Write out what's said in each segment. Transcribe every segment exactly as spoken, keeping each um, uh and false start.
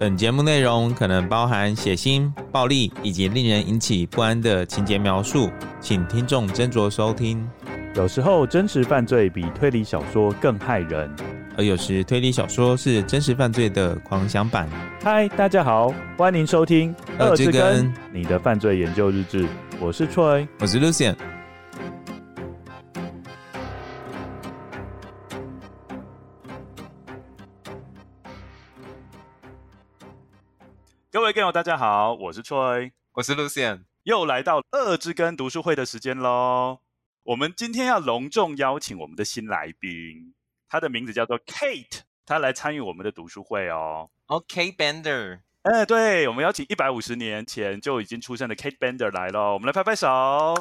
本节目内容可能包含血腥、暴力以及令人引起不安的情节描述，请听众斟酌收听。 有时候真实犯罪比推理小说更害人， 而有时推理小说是真实犯罪的狂想版。 嗨，大家好，欢迎收听恶之根你的犯罪研究日志，我是 Troy， 我是 Lucian。 各位观众大家好，我是 Troy， 我是 Lucian， 又来到恶之根读书会的时间咯。我们今天要隆重邀请我们的新来宾，他的名字叫做 Kate， 他来参与我们的读书会哦。 哦 Kate Bender， 哎，对，我们邀请一百五十年前就已经出生的 Kate Bender 来咯，我们来拍拍手。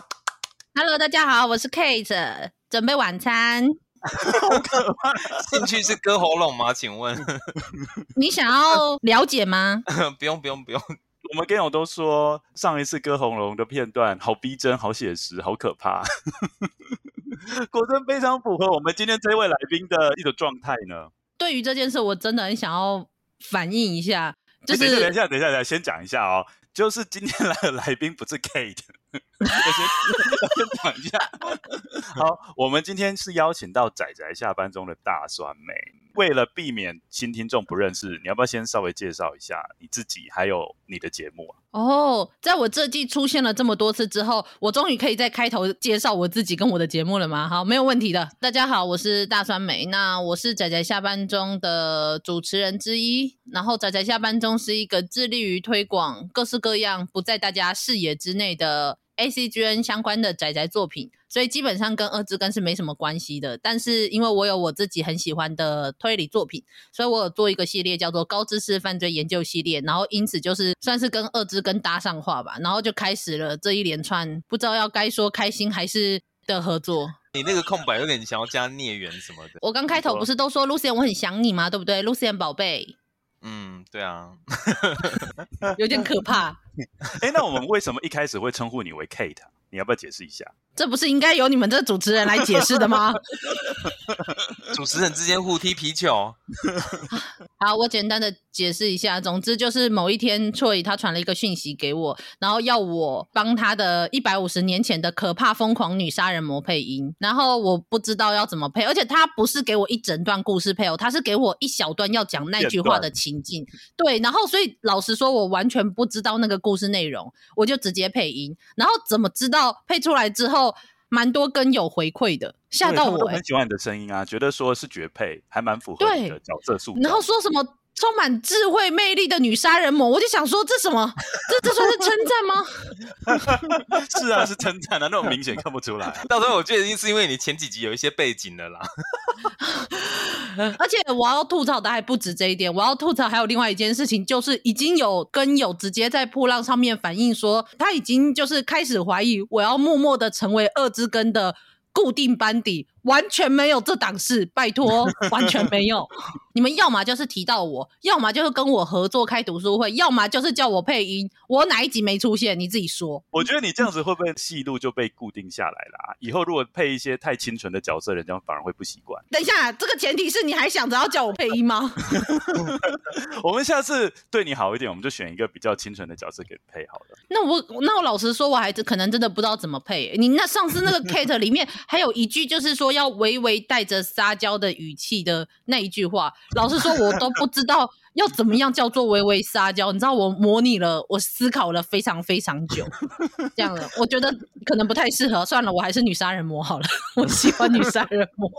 Hello， 大家好，我是 Kate， 准备晚餐。 好可怕！ 兴趣是割喉咙吗？请问你想要了解吗？ 不用不用不用。 我们跟友都说上一次割喉咙的片段好逼真、好写实、好可怕，果真非常符合我们今天这位来宾的一种状态呢。 对于这件事，我真的很想要反映一下，就是、 欸、等一下，等一下，等一下，先讲一下哦，就是今天来的来宾不是 Kate， 我先先讲一下。好，我们今天是邀请到宅宅下班中的大酸梅。为了避免新听众不认识，你要不要先稍微介绍一下你自己还有你的节目啊？ 哦，在我这季出现了这么多次之后，我终于可以在开头介绍我自己跟我的节目了吗？好，没有问题的。大家好，我是大酸梅，那我是宅宅下班中的主持人之一，然后宅宅下班中是一个致力于推广各式各样不在大家视野之内的A C G N 相关的宅宅作品，所以基本上跟恶之根是没什么关系的。但是因为我有我自己很喜欢的推理作品，所以我有做一个系列叫做高知识犯罪研究系列，然后因此就是算是跟恶之根搭上话吧，然后就开始了这一连串不知道要该说开心还是的合作。 你那个空白有点想要加孽缘什么的。 我刚开头不是都说 Lucian 我很想你吗？对不对 Lucian 宝贝？ 嗯，对啊。 有点可怕。 哎，那我们为什么一开始会称呼你为 Kate 啊？你要不要解释一下？ 这不是应该由你们这主持人来解释的吗？ 主持人之间互踢皮球。 好，我简单的解释一下。总之就是某一天 Troy 他传了一个讯息给我，然后要我帮他的一百五十年前的可怕疯狂女杀人魔配音，然后我不知道要怎么配，而且他不是给我一整段故事配哦，他是给我一小段要讲那句话的情境。对，然后所以老实说我完全不知道那个故事内容，我就直接配音，然后怎么知道配出来之后蛮多跟友回馈的，吓到我、欸、他们都很喜欢你的声音啊，觉得说是绝配，还蛮符合你的角色塑造， 然后说什么充满智慧魅力的女杀人魔，我就想说这什么这这算是称赞吗？是啊，是称赞啊，那种明显看不出来。 到时候我觉得一定是因为你前几集有一些背景的啦。 而且我要吐槽的还不止这一点，我要吐槽还有另外一件事情，就是已经有跟友直接在噗浪上面反映说他已经就是开始怀疑我要默默的成为恶之根的固定班底，完全没有这档事，拜托，完全没有。你们要么就是提到我，要么就是跟我合作开读书会，要么就是叫我配音，我哪一集没出现你自己说。 我觉得你这样子会不会戏路就被固定下来啦？以后如果配一些太清纯的角色，人家反而会不习惯。 等一下，这个前提是你还想着要叫我配音吗？ 我们下次对你好一点，我们就选一个比较清纯的角色给你配好了。 那我那我老实说，我还可能真的不知道怎么配。你那上次那个 Kate 里面还有一句就是说要微微带着撒娇的语气的那一句话，老实说我都不知道要怎么样叫做微微撒娇。你知道我模拟了，我思考了非常非常久，这样了，我觉得可能不太适合。算了，我还是女杀人魔好了，我喜欢女杀人魔。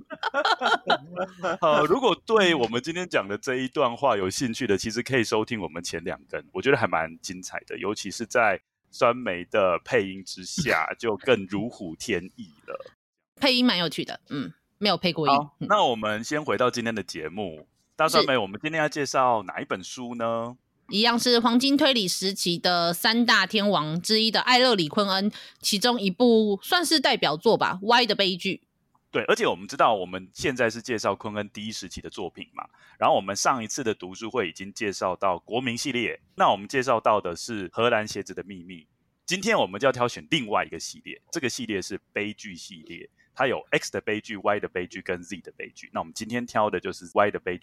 好，如果对我们今天讲的这一段话有兴趣的，其实可以收听我们前两根，我觉得还蛮精彩的，尤其是在酸梅的配音之下，就更如虎添翼了。 配音蛮有趣的，嗯，没有配过音。 好，那我们先回到今天的节目。大酸梅，我们今天要介绍哪一本书呢？ 一样是黄金推理时期的三大天王之一的艾勒里昆恩，其中一部算是代表作吧，《Y 的悲剧》。 对，而且我们知道我们现在是介绍昆恩第一时期的作品嘛，然后我们上一次的读书会已经介绍到国民系列，那我们介绍到的是荷兰鞋子的秘密。今天我们就要挑选另外一个系列，这个系列是悲剧系列，它有 X 的悲剧、Y 的悲剧跟 Z 的悲剧。那我们今天挑的就是 Y 的悲剧。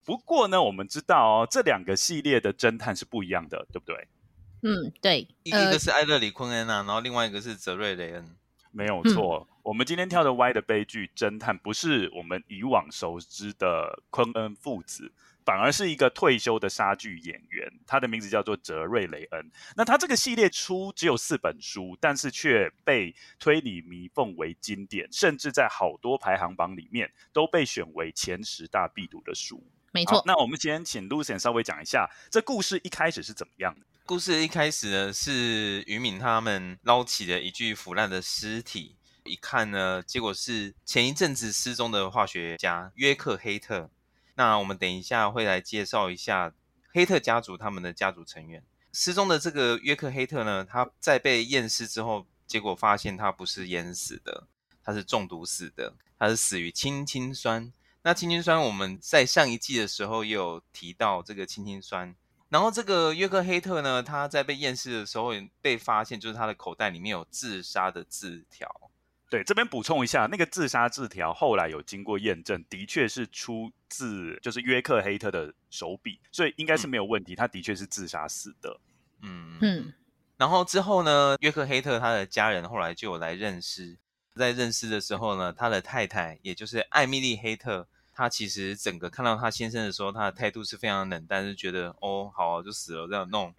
不过呢，我们知道哦，这两个系列的侦探是不一样的，对不对？ 嗯，对， 一呃一个是艾勒里昆恩啊，然后另外一个是泽瑞雷恩。 没有错，嗯、我们今天跳的 Y 的悲剧侦探不是我们以往熟知的昆恩父子，反而是一个退休的莎剧演员，他的名字叫做泽瑞雷恩。那他这个系列出只有四本书，但是却被推理迷奉为经典，甚至在好多排行榜里面都被选为前十大必读的书。 没错。 那我们先请 Lucien 稍微讲一下，这故事一开始是怎么样的？ 故事一开始呢，是渔民他们捞起了一具腐烂的尸体，一看呢，结果是前一阵子失踪的化学家约克黑特。那我们等一下会来介绍一下黑特家族他们的家族成员。失踪的这个约克黑特呢，他在被验尸之后，结果发现他不是淹死的，他是中毒死的，他是死于氢氰酸。那氢氰酸我们在上一季的时候也有提到这个氢氰酸。然后这个约克黑特呢，他在被验尸的时候被发现，就是他的口袋里面有自杀的字条。 对，这边补充一下，那个自杀字条后来有经过验证，的确是出自就是约克黑特的手笔，所以应该是没有问题，嗯、他的确是自杀死的。 嗯嗯。 然后之后呢，约克黑特他的家人后来就有来认尸，在认尸的时候呢，他的太太也就是艾米丽黑特。他其实整个看到他先生的时候，他的态度是非常冷淡，是觉得哦好、啊、就死了这样那种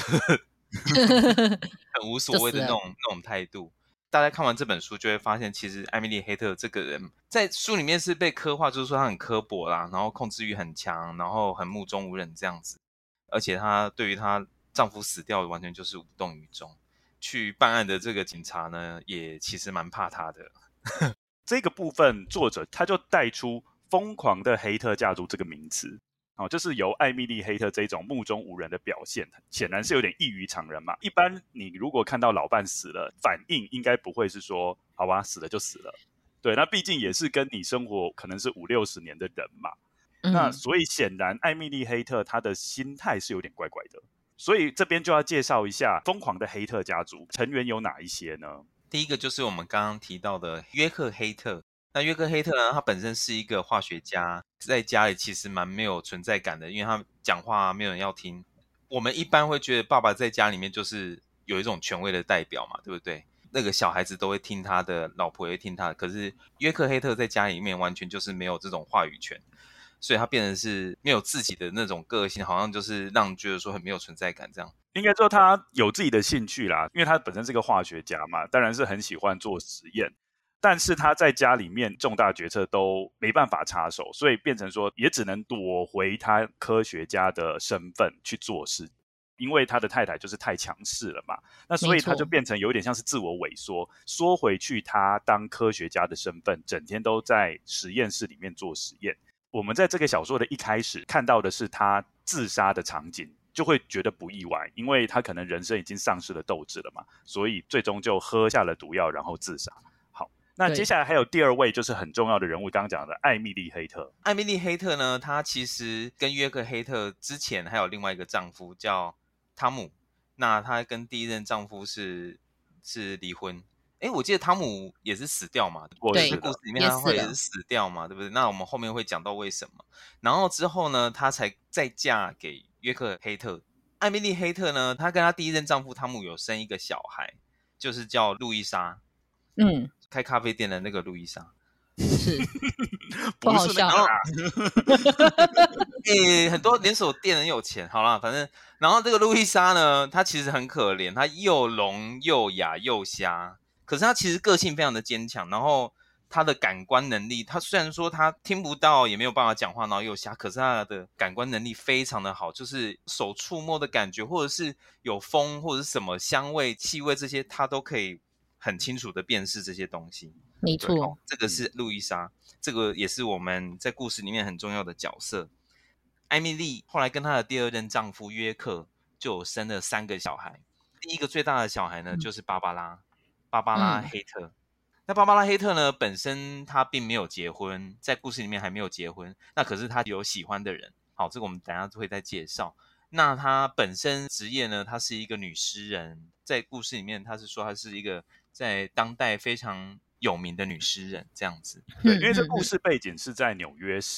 很无所谓的那种那种态度。大家看完这本书就会发现，其实艾米丽黑特这个人在书里面是被刻画，就是说他很刻薄啦，然后控制欲很强，然后很目中无人这样子。而且他对于她丈夫死掉完全就是无动于衷。去办案的这个警察呢，也其实蛮怕他的。 这个部分作者他就带出疯狂的黑特家族这个名词，哦，就是由艾米丽黑特这种目中无人的表现，显然是有点异于常人嘛。一般你如果看到老伴死了，反应应该不会是说好吧，死了就死了。对，那毕竟也是跟你生活可能是五六十年的人嘛。嗯、那所以显然艾米丽黑特她的心态是有点怪怪的。所以这边就要介绍一下疯狂的黑特家族成员有哪一些呢？ 第一个就是我们刚刚提到的约克黑特。那约克黑特呢，他本身是一个化学家，在家里其实蛮没有存在感的，因为他讲话没有人要听。我们一般会觉得爸爸在家里面就是有一种权威的代表嘛，对不对？那个小孩子都会听他的，老婆也会听他的。可是约克黑特在家里面完全就是没有这种话语权，所以他变成是没有自己的那种个性，好像就是让人觉得说很没有存在感这样。 应该说他有自己的兴趣啦，因为他本身是个化学家嘛，当然是很喜欢做实验。但是他在家里面重大决策都没办法插手，所以变成说也只能躲回他科学家的身份去做事，因为他的太太就是太强势了嘛，那所以他就变成有点像是自我萎缩，缩回去他当科学家的身份，整天都在实验室里面做实验。我们在这个小说的一开始看到的是他自杀的场景，就会觉得不意外，因为他可能人生已经丧失了斗志了嘛，所以最终就喝下了毒药然后自杀。那接下来还有第二位就是很重要的人物，刚刚讲的艾米丽黑特。 艾米丽黑特呢，她其实跟约克黑特之前还有另外一个丈夫叫汤姆，那她跟第一任丈夫是是离婚。诶，我记得汤姆也是死掉嘛， 对， 故事里面他会也是死掉嘛，对不对？那我们后面会讲到为什么。然后之后呢，她才再嫁给约克黑特。艾米丽黑特呢，她跟她第一任丈夫汤姆有生一个小孩，就是叫路易莎。 嗯。 开咖啡店的那个路易莎是不是那个啦欸、很多连锁店很有钱，好啦，反正然后这个路易莎呢，她其实很可怜，她又聋又哑又瞎，可是她其实个性非常的坚强，然后她的感官能力，她虽然说她听不到也没有办法讲话，然后又瞎，可是她的感官能力非常的好，就是手触摸的感觉，或者是有风或者是什么香味气味这些她都可以很清楚的辨识这些东西。 没错、哦、 这个是路易莎，这个也是我们在故事里面很重要的角色。艾米丽后来跟她的第二任丈夫约克就有生了三个小孩，第一个最大的小孩呢、嗯、就是芭芭拉芭芭拉黑特、嗯、那芭芭拉黑特呢本身她并没有结婚，在故事里面还没有结婚，那可是她有喜欢的人，好，这个我们等一下会再介绍。那她本身职业呢，她是一个女诗人，在故事里面她是说她是一个在当代非常有名的女诗人这样子。 对，因为这故事背景是在纽约市，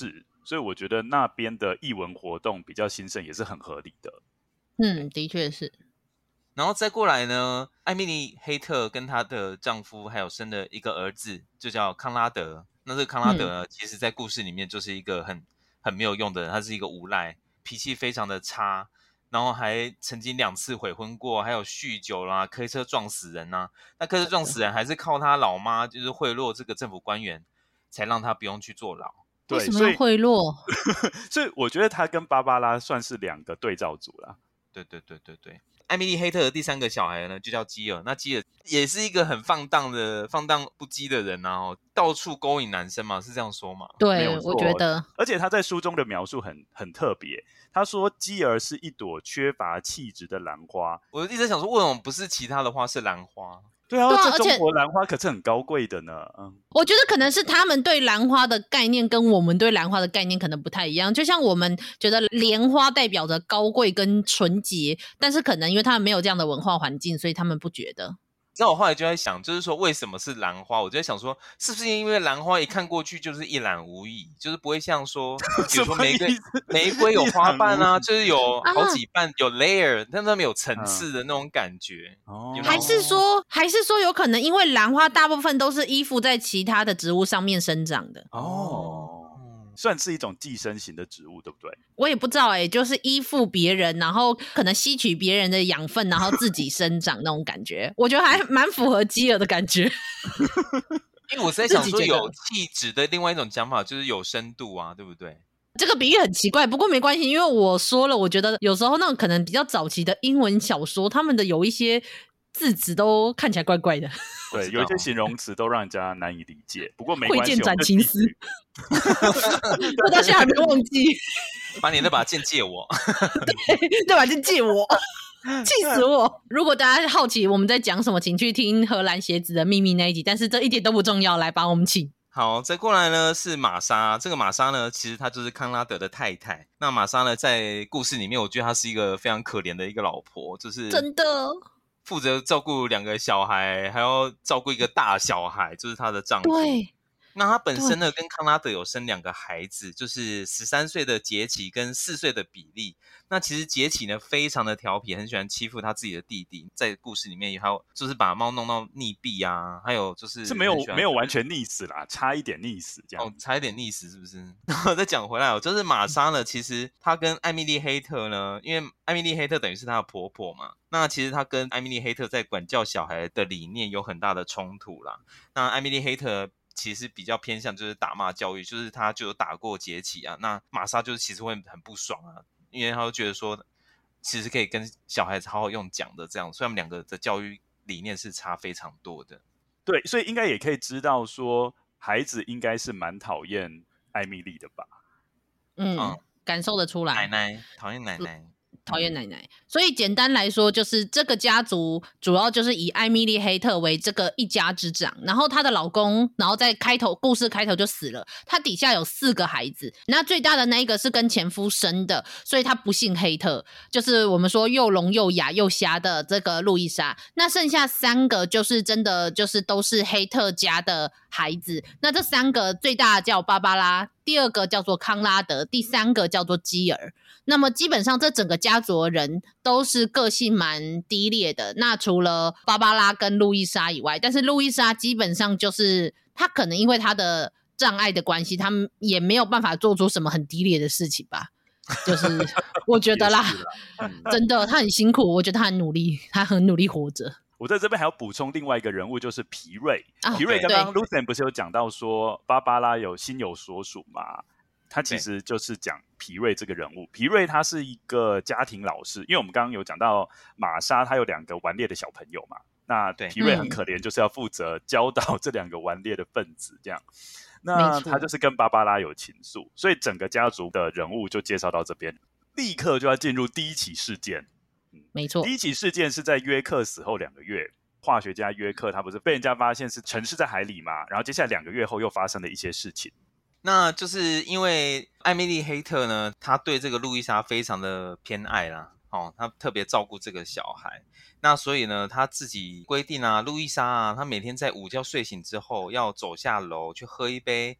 所以我觉得那边的艺文活动比较兴盛也是很合理的。 嗯，的确是。 然后再过来呢，艾米丽·黑特跟她的丈夫还有生了一个儿子，就叫康拉德。那这个康拉德呢，嗯、其实在故事里面就是一个很很没有用的人，他是一个无赖，脾气非常的差，然后还曾经两次悔婚过，还有酗酒啦，开车撞死人啊。那开车撞死人还是靠他老妈就是贿赂这个政府官员，才让他不用去坐牢。 对， 为什么要贿赂？ 所以我觉得他跟芭芭拉算是两个对照组啦。 对对对对对。艾米丽·黑特的第三个小孩呢，就叫基尔。那基尔也是一个很放荡的、放荡不羁的人啊，哦，到处勾引男生嘛，是这样说吗？ 对，我觉得。 而且他在书中的描述很很特别，他说基尔是一朵缺乏气质的兰花。 我一直在想说，为什么不是其他的花是兰花？ 对啊，这中国兰花可是很高贵的呢。嗯， 我觉得可能是他们对兰花的概念跟我们对兰花的概念可能不太一样。就像我们觉得莲花代表着高贵跟纯洁，但是可能因为他们没有这样的文化环境，所以他们不觉得。 那我后来就在想，就是说为什么是兰花？我就在想说，是不是因为兰花一看过去就是一览无遗，就是不会像说，比如说玫瑰玫瑰有花瓣啊，就是有好几瓣、啊、有 layer， 但它们有层次的那种感觉。 哦， 还是说，还是说有可能因为兰花大部分都是依附在其他的植物上面生长的。 哦。算是一种寄生型的植物，对不对？ 我也不知道哎、欸，就是依附别人，然后可能吸取别人的养分，然后自己生长那种感觉，我觉得还蛮符合基尔的感觉。 因为我在想说，有气质的另外一种讲法就是有深度啊，对不对？ 这个比喻很奇怪，不过没关系，因为我说了，我觉得有时候那种可能比较早期的英文小说，他们的有一些字词都看起来怪怪的。 对，有一些形容词都让人家难以理解，不过没关系。 挥剑斩情丝，我到现在还没忘记。 把你那把剑借我。 对，那把剑借我，气死我！如果大家好奇我们在讲什么，请去听荷兰鞋子的秘密那一集，但是这一点都不重要。来，把我们请。 好，再过来呢是玛莎。这个玛莎呢，其实她就是康拉德的太太。那玛莎呢，在故事里面，我觉得她是一个非常可怜的一个老婆，就是真的。 负责照顾两个小孩，还要照顾一个大小孩，就是她的丈夫。 对， 那她本身呢，跟康拉德有生两个孩子，就是十三岁的杰奇跟四岁的比利。那其实杰奇呢，非常的调皮，很喜欢欺负他自己的弟弟。在故事里面，还有就是把猫弄到溺毙啊，还有就是是没有没有完全溺死啦，差一点溺死这样。 哦，差一点溺死是不是？然后再讲回来哦，就是玛莎呢，其实她跟艾米丽黑特呢，因为艾米丽黑特等于是她的婆婆嘛，那其实她跟艾米丽黑特在管教小孩的理念有很大的冲突啦。那艾米丽黑特其实比较偏向就是打骂教育，就是她就有打过杰奇啊，那玛莎就是其实会很不爽啊。因为他就觉得说，其实可以跟小孩子好好用讲的这样，所以他们两个的教育理念是差非常多的。 对，所以应该也可以知道说，孩子应该是蛮讨厌艾米丽的吧？ 嗯，嗯感受得出来。 奶奶讨厌奶奶。 讨厌奶奶，所以简单来说，就是这个家族主要就是以艾米丽黑特为这个一家之长，然后她的老公，然后在开头故事开头就死了，她底下有四个孩子，那最大的那一个是跟前夫生的，所以她不姓黑特，就是我们说又聋又哑又瞎的这个路易莎。那剩下三个就是真的就是都是黑特家的孩子，那这三个最大叫芭芭拉，第二个叫做康拉德，第三个叫做基尔。那么基本上这整个家族的人都是个性蛮低劣的，那除了芭芭拉跟路易莎以外，但是路易莎基本上就是她可能因为她的障碍的关系，他们也没有办法做出什么很低劣的事情吧，就是我觉得啦, 啦、嗯、真的她很辛苦，我觉得她很努力，她很努力活着。 我在这边还要补充另外一个人物，就是皮瑞。 啊、 皮瑞刚刚 Lucien 不是有讲到说芭芭拉有心有所属嘛？他其实就是讲皮瑞这个人物。皮瑞他是一个家庭老师，因为我们刚刚有讲到玛莎他有两个顽劣的小朋友嘛，那皮瑞很可怜，就是要负责教导这两个顽劣的分子这样。那他就是跟芭芭拉有情愫，所以整个家族的人物就介绍到这边，立刻就要进入第一起事件。 没错， 第一起事件是在约克死后两个月，化学家约克他不是被人家发现是沉尸在海里嘛，然后接下来两个月后又发生了一些事情。 那就是因为艾米丽黑特呢，她对这个路易莎非常的偏爱啦，哦，她特别照顾这个小孩，那所以呢，她自己规定啊，路易莎啊，她每天在午觉睡醒之后要走下楼去喝一杯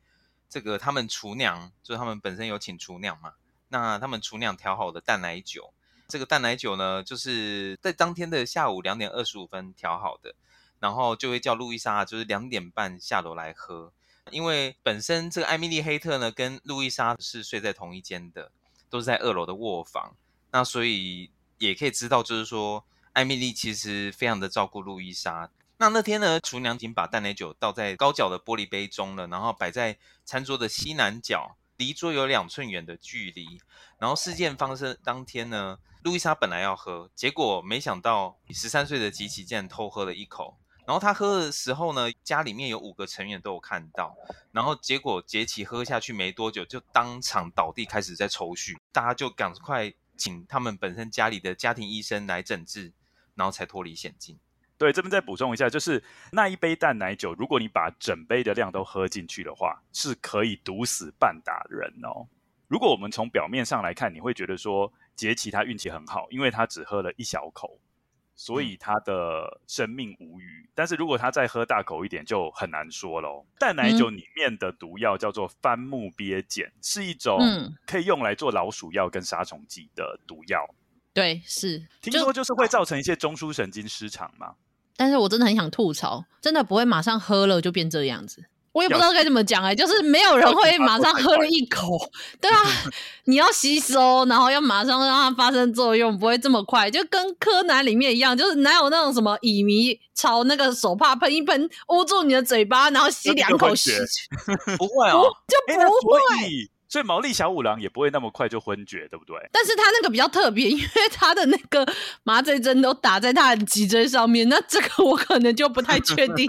这个他们厨娘，就是他们本身有请厨娘嘛，那他们厨娘调好的淡奶酒，这个淡奶酒呢，就是在当天的下午两点二十五分调好的，然后就会叫路易莎就是两点半下楼来喝，因为本身这个艾米丽黑特呢跟路易莎是睡在同一间的，都是在二楼的卧房，那所以也可以知道就是说艾米丽其实非常的照顾路易莎。那那天呢，厨娘已经把淡奶酒倒在高脚的玻璃杯中了，然后摆在餐桌的西南角，离桌有两寸远的距离。然后事件发生当天呢，路易莎本来要喝，结果没想到十三岁的吉奇竟然偷喝了一口。然后他喝的时候呢，家里面有五个成员都有看到，然后结果杰奇喝下去没多久就当场倒地开始在抽搐，大家就赶快请他们本身家里的家庭医生来诊治，然后才脱离险境。 对，这边再补充一下，就是那一杯淡奶酒，如果你把整杯的量都喝进去的话，是可以毒死半打人哦。如果我们从表面上来看，你会觉得说杰奇他运气很好，因为他只喝了一小口，所以他的生命无虞。但是如果他再喝大口一点，就很难说咯。淡奶酒里面的毒药叫做番木鳖碱，是一种可以用来做老鼠药跟杀虫剂的毒药。 对，是听说就是会造成一些中枢神经失常嘛。 但是我真的很想吐槽，真的不会马上喝了就变这样子。我也不知道该怎么讲哎、欸，就是没有人会马上喝了一口，对啊，你要吸收，然后要马上让它发生作用，不会这么快，就跟柯南里面一样，就是哪有那种什么乙醚朝那个手帕喷一喷，捂住你的嘴巴，然后吸两口吸， 不会哦， 就不会。 所以毛利小五郎也不会那么快就昏厥，对不对？ 但是他那个比较特别，因为他的那个麻醉针都打在他的脊椎上面，那这个我可能就不太确定。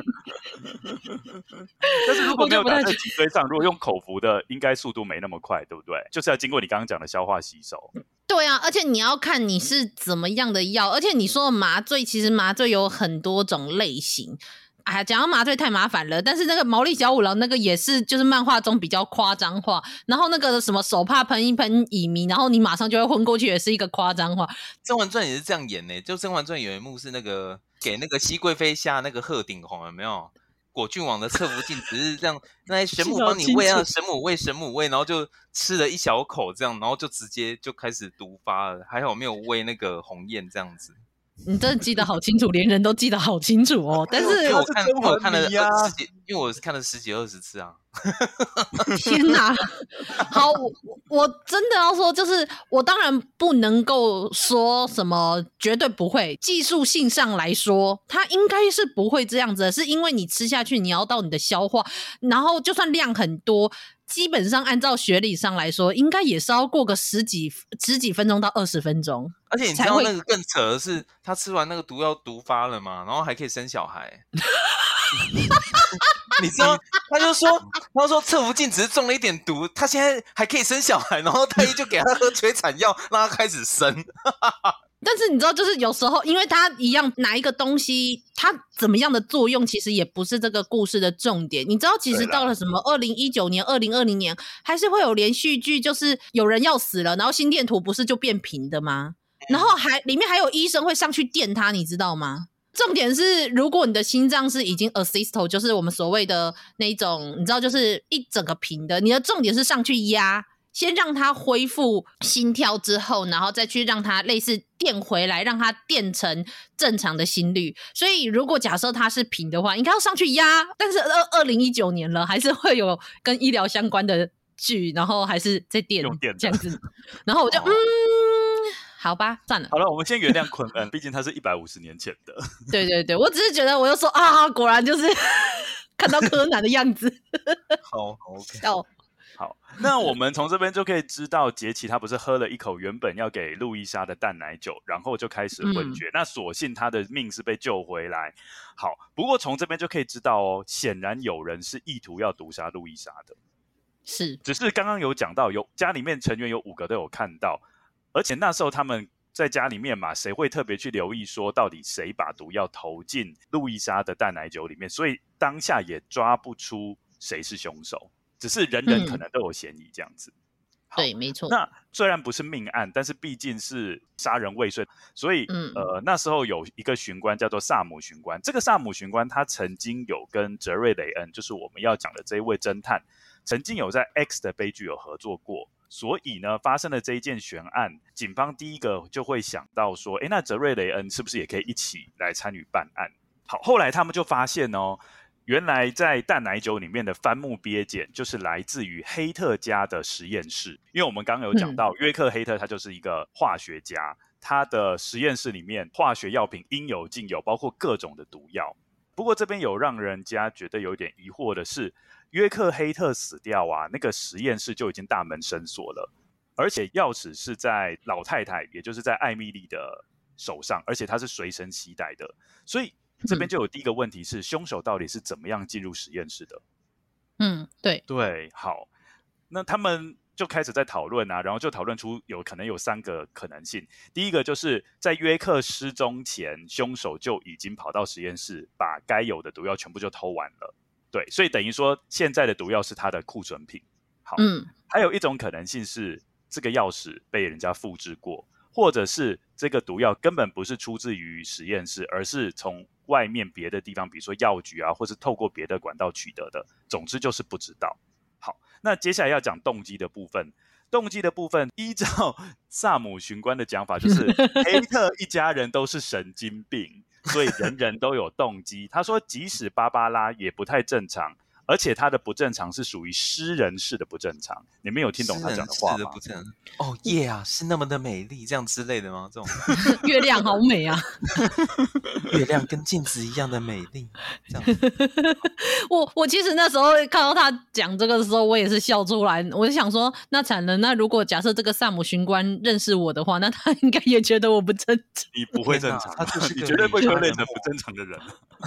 但是如果没有打在脊椎上，如果用口服的，应该速度没那么快，对不对？就是要经过你刚刚讲的消化吸收。 对啊，而且你要看你是怎么样的药，而且你说的麻醉，其实麻醉有很多种类型。哎呀，讲到麻醉太麻烦了，但是那个毛利小五郎那个也是，就是漫画中比较夸张化，然后那个什么手帕喷一喷乙醚，然后你马上就会昏过去，也是一个夸张化。 甄嬛传也是这样演呢、欸，就甄嬛传有一幕是那个给那个熹贵妃下那个鹤顶红，有没有？果郡王的侧福晋只是这样，那神母帮你喂啊，神母喂神母喂，然后就吃了一小口这样，然后就直接就开始毒发了，还好没有喂那个鸿雁这样子。 你真的记得好清楚，连人都记得好清楚哦。但是因为我看，因为我看了十几，因为我看了十几二十次啊。 天哪！好，我我真的要说，就是我当然不能够说什么绝对不会，技术性上来说，它应该是不会这样子的，是因为你吃下去，你要到你的消化，然后就算量很多。基本上按照学理上来说，应该也是要过个十几十几分钟到二十分钟。 而且你知道那个更扯的是，他吃完那个毒药毒发了嘛，然后还可以生小孩。你知道，他就说，他说侧福晋只是中了一点毒，他现在还可以生小孩，然后太医就给他喝催产药，让他开始生。 但是你知道，就是有时候，因为它一样哪一个东西，它怎么样的作用，其实也不是这个故事的重点。你知道，其实到了什么二零一九年、二零二零年，还是会有连续剧，就是有人要死了，然后心电图不是就变平的吗？然后还里面还有医生会上去电他，你知道吗？重点是，如果你的心脏是已经 assist， 就是我们所谓的那一种，你知道，就是一整个平的，你的重点是上去压。先让它恢复心跳之后，然后再去让它类似电回来，让它电成正常的心率。所以如果假设它是平的话，应该要上去压。但是二零一九年了，还是会有跟医疗相关的剧，然后还是在电这样子。然后我就、哦、嗯，好吧，算了。 好了，我们先原谅昆恩，毕竟他是一百五十年前的。 对对对，我只是觉得，我就说啊，果然就是看到柯南的样子。 好 ，OK。 哦。 好，那我们从这边就可以知道，杰奇他不是喝了一口原本要给路易莎的淡奶酒，然后就开始昏厥、嗯、那所幸他的命是被救回来。好，不过从这边就可以知道哦，显然有人是意图要毒杀路易莎的， 是， 只是刚刚有讲到，有家里面成员有五个都有看到，而且那时候他们在家里面嘛，谁会特别去留意说到底谁把毒药投进路易莎的淡奶酒里面，所以当下也抓不出谁是凶手，只是人人可能都有嫌疑这样子、嗯、 对，没错。 那虽然不是命案，但是毕竟是杀人未遂，所以、嗯、呃那时候有一个巡官叫做萨姆巡官，这个萨姆巡官他曾经有跟哲瑞雷恩，就是我们要讲的这一位侦探， 曾经有在 X 的悲剧有合作过，所以呢，发生了这一件悬案，警方第一个就会想到说，诶，那泽瑞雷恩是不是也可以一起来参与办案？好，后来他们就发现哦，原来在淡奶酒里面的番木鳖碱就是来自于黑特家的实验室，因为我们刚刚有讲到、嗯、约克黑特他就是一个化学家，他的实验室里面化学药品应有尽有，包括各种的毒药。不过这边有让人家觉得有点疑惑的是，约克黑特死掉啊，那个实验室就已经大门深锁了，而且钥匙是在老太太，也就是在艾蜜莉的手上，而且她是随身携带的，所以这边就有第一个问题是，凶手到底是怎么样进入实验室的？ 嗯，对对，好，那他们就开始在讨论啊，然后就讨论出有可能有三个可能性。第一个就是在约克失踪前，凶手就已经跑到实验室，把该有的毒药全部就偷完了。对，所以等于说现在的毒药是他的库存品。好，嗯，还有一种可能性是这个钥匙被人家复制过，或者是这个毒药根本不是出自于实验室，而是从外面别的地方，比如说药局啊，或是透过别的管道取得的。总之就是不知道。好，那接下来要讲动机的部分。动机的部分，依照萨姆巡官的讲法，就是黑特一家人都是神经病，所以人人都有动机。他说，即使芭芭拉也不太正常，而且他的不正常是属于诗人式的不正常。你们有听懂他讲的话吗？ 不正哦，夜啊，是那么的美丽，这样之类的吗？这种月亮好美啊， 月亮跟镜子一样的美丽，这样子。 我我其实那时候看到他讲这个的时候，我也是笑出来。我就想说，那惨了，那如果假设这个萨姆巡官认识我的话，那他应该也觉得我不正常。 你不会正常，他就是你绝对会归类成不正常的人。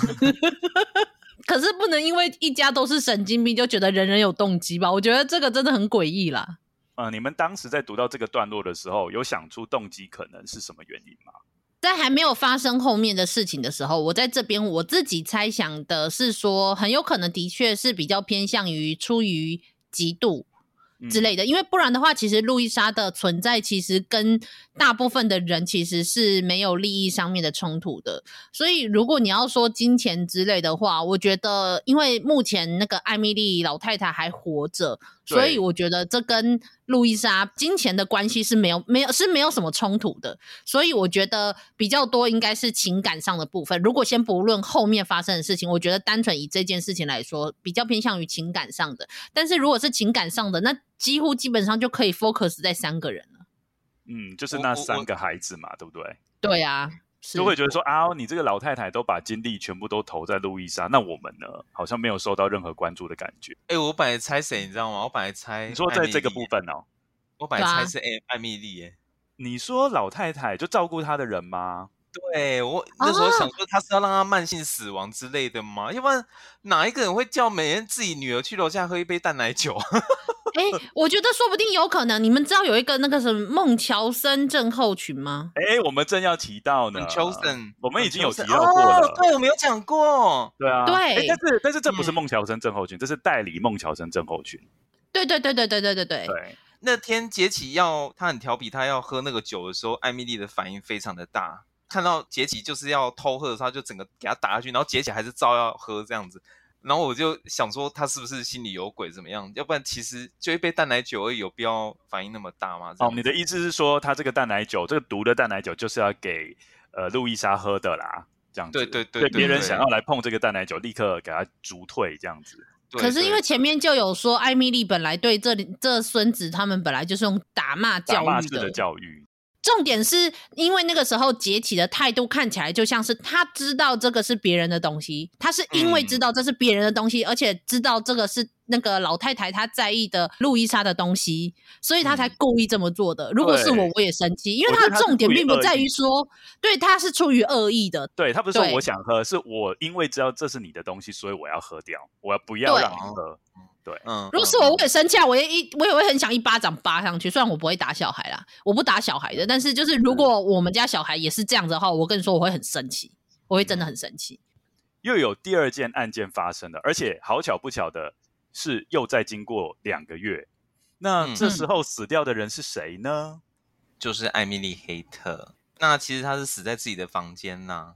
可是不能因为一家都是神经病就觉得人人有动机吧？我觉得这个真的很诡异啦。 呃，你们当时在读到这个段落的时候，有想出动机可能是什么原因吗？ 在还没有发生后面的事情的时候，我在这边我自己猜想的是说，很有可能的确是比较偏向于出于嫉妒之类的、嗯、因为不然的话，其实路易莎的存在其实跟大部分的人其实是没有利益上面的冲突的，所以如果你要说金钱之类的话，我觉得因为目前那个艾蜜莉老太太还活着，所以我觉得这跟路易莎金钱的关系是没有没有是没有什么冲突的，所以我觉得比较多应该是情感上的部分。如果先不论后面发生的事情，我觉得单纯以这件事情来说，比较偏向于情感上的。但是如果是情感上的，那几乎基本上就可以 focus 在三个人了。 嗯，就是那三个孩子嘛，对不对？ 对啊。 就会觉得说啊，你这个老太太都把精力全部都投在路易莎，那我们呢，好像没有受到任何关注的感觉。 哎、欸，我本来猜谁，你知道吗？我本来猜你说在这个部分哦， 我本来猜是艾蜜莉耶。 你说老太太就照顾她的人吗？ 对，我那时候想说他是要让她慢性死亡之类的吗？要不然哪一个人会叫每天自己女儿去楼下喝一杯淡奶酒？ 哎、欸，我觉得说不定有可能。你们知道有一个那个什么孟乔森症候群吗？ 哎、欸，我们正要提到呢。 孟乔森， 我们已经有提到过了。 哦、对，我们有讲过。 对啊， 对。 欸、但是但是这不是孟乔森症候群，嗯、这是代理孟乔森症候群。 对对对对对对对对。 对。 那天杰奇要他很调皮，他要喝那个酒的时候，艾蜜莉的反应非常的大。看到杰奇就是要偷喝的时候，他就整个给他打下去，然后杰奇还是照要喝这样子。然后我就想说他是不是心里有鬼怎么样？要不然其实就一杯淡奶酒而已，有必要反应那么大吗？ 哦，你的意思是说他这个淡奶酒，这个毒的淡奶酒就是要给呃路易莎喝的啦，这样子。 对对对对， 别人想要来碰这个淡奶酒，立刻给他逐退这样子。 可是因为前面就有说，艾蜜莉本来对这这孙子他们本来就是用打骂教育的， 打骂式的教育。 重点是因为那个时候杰奇的态度看起来就像是他知道这个是别人的东西，他是因为知道这是别人的东西、嗯、而且知道这个是那个老太太她在意的路易莎的东西，所以他才故意这么做的、嗯、如果是我我也生气，因为他的重点并不在于说对他是出于恶意的， 对，他不是说我想喝，是我因为知道这是你的东西所以我要喝掉，我要不要让你喝。对， 嗯，如果是我，我也生气啊，我也一，我也会很想一巴掌扒上去。虽然我不会打小孩啦，我不打小孩的，但是就是如果我们家小孩也是这样子的话，我跟你说我会很生气，我会真的很生气。 又有第二件案件发生了，而且好巧不巧的是，又再经过两个月，那这时候死掉的人是谁呢？ 就是艾蜜莉黑特。那其实她是死在自己的房间呐、啊。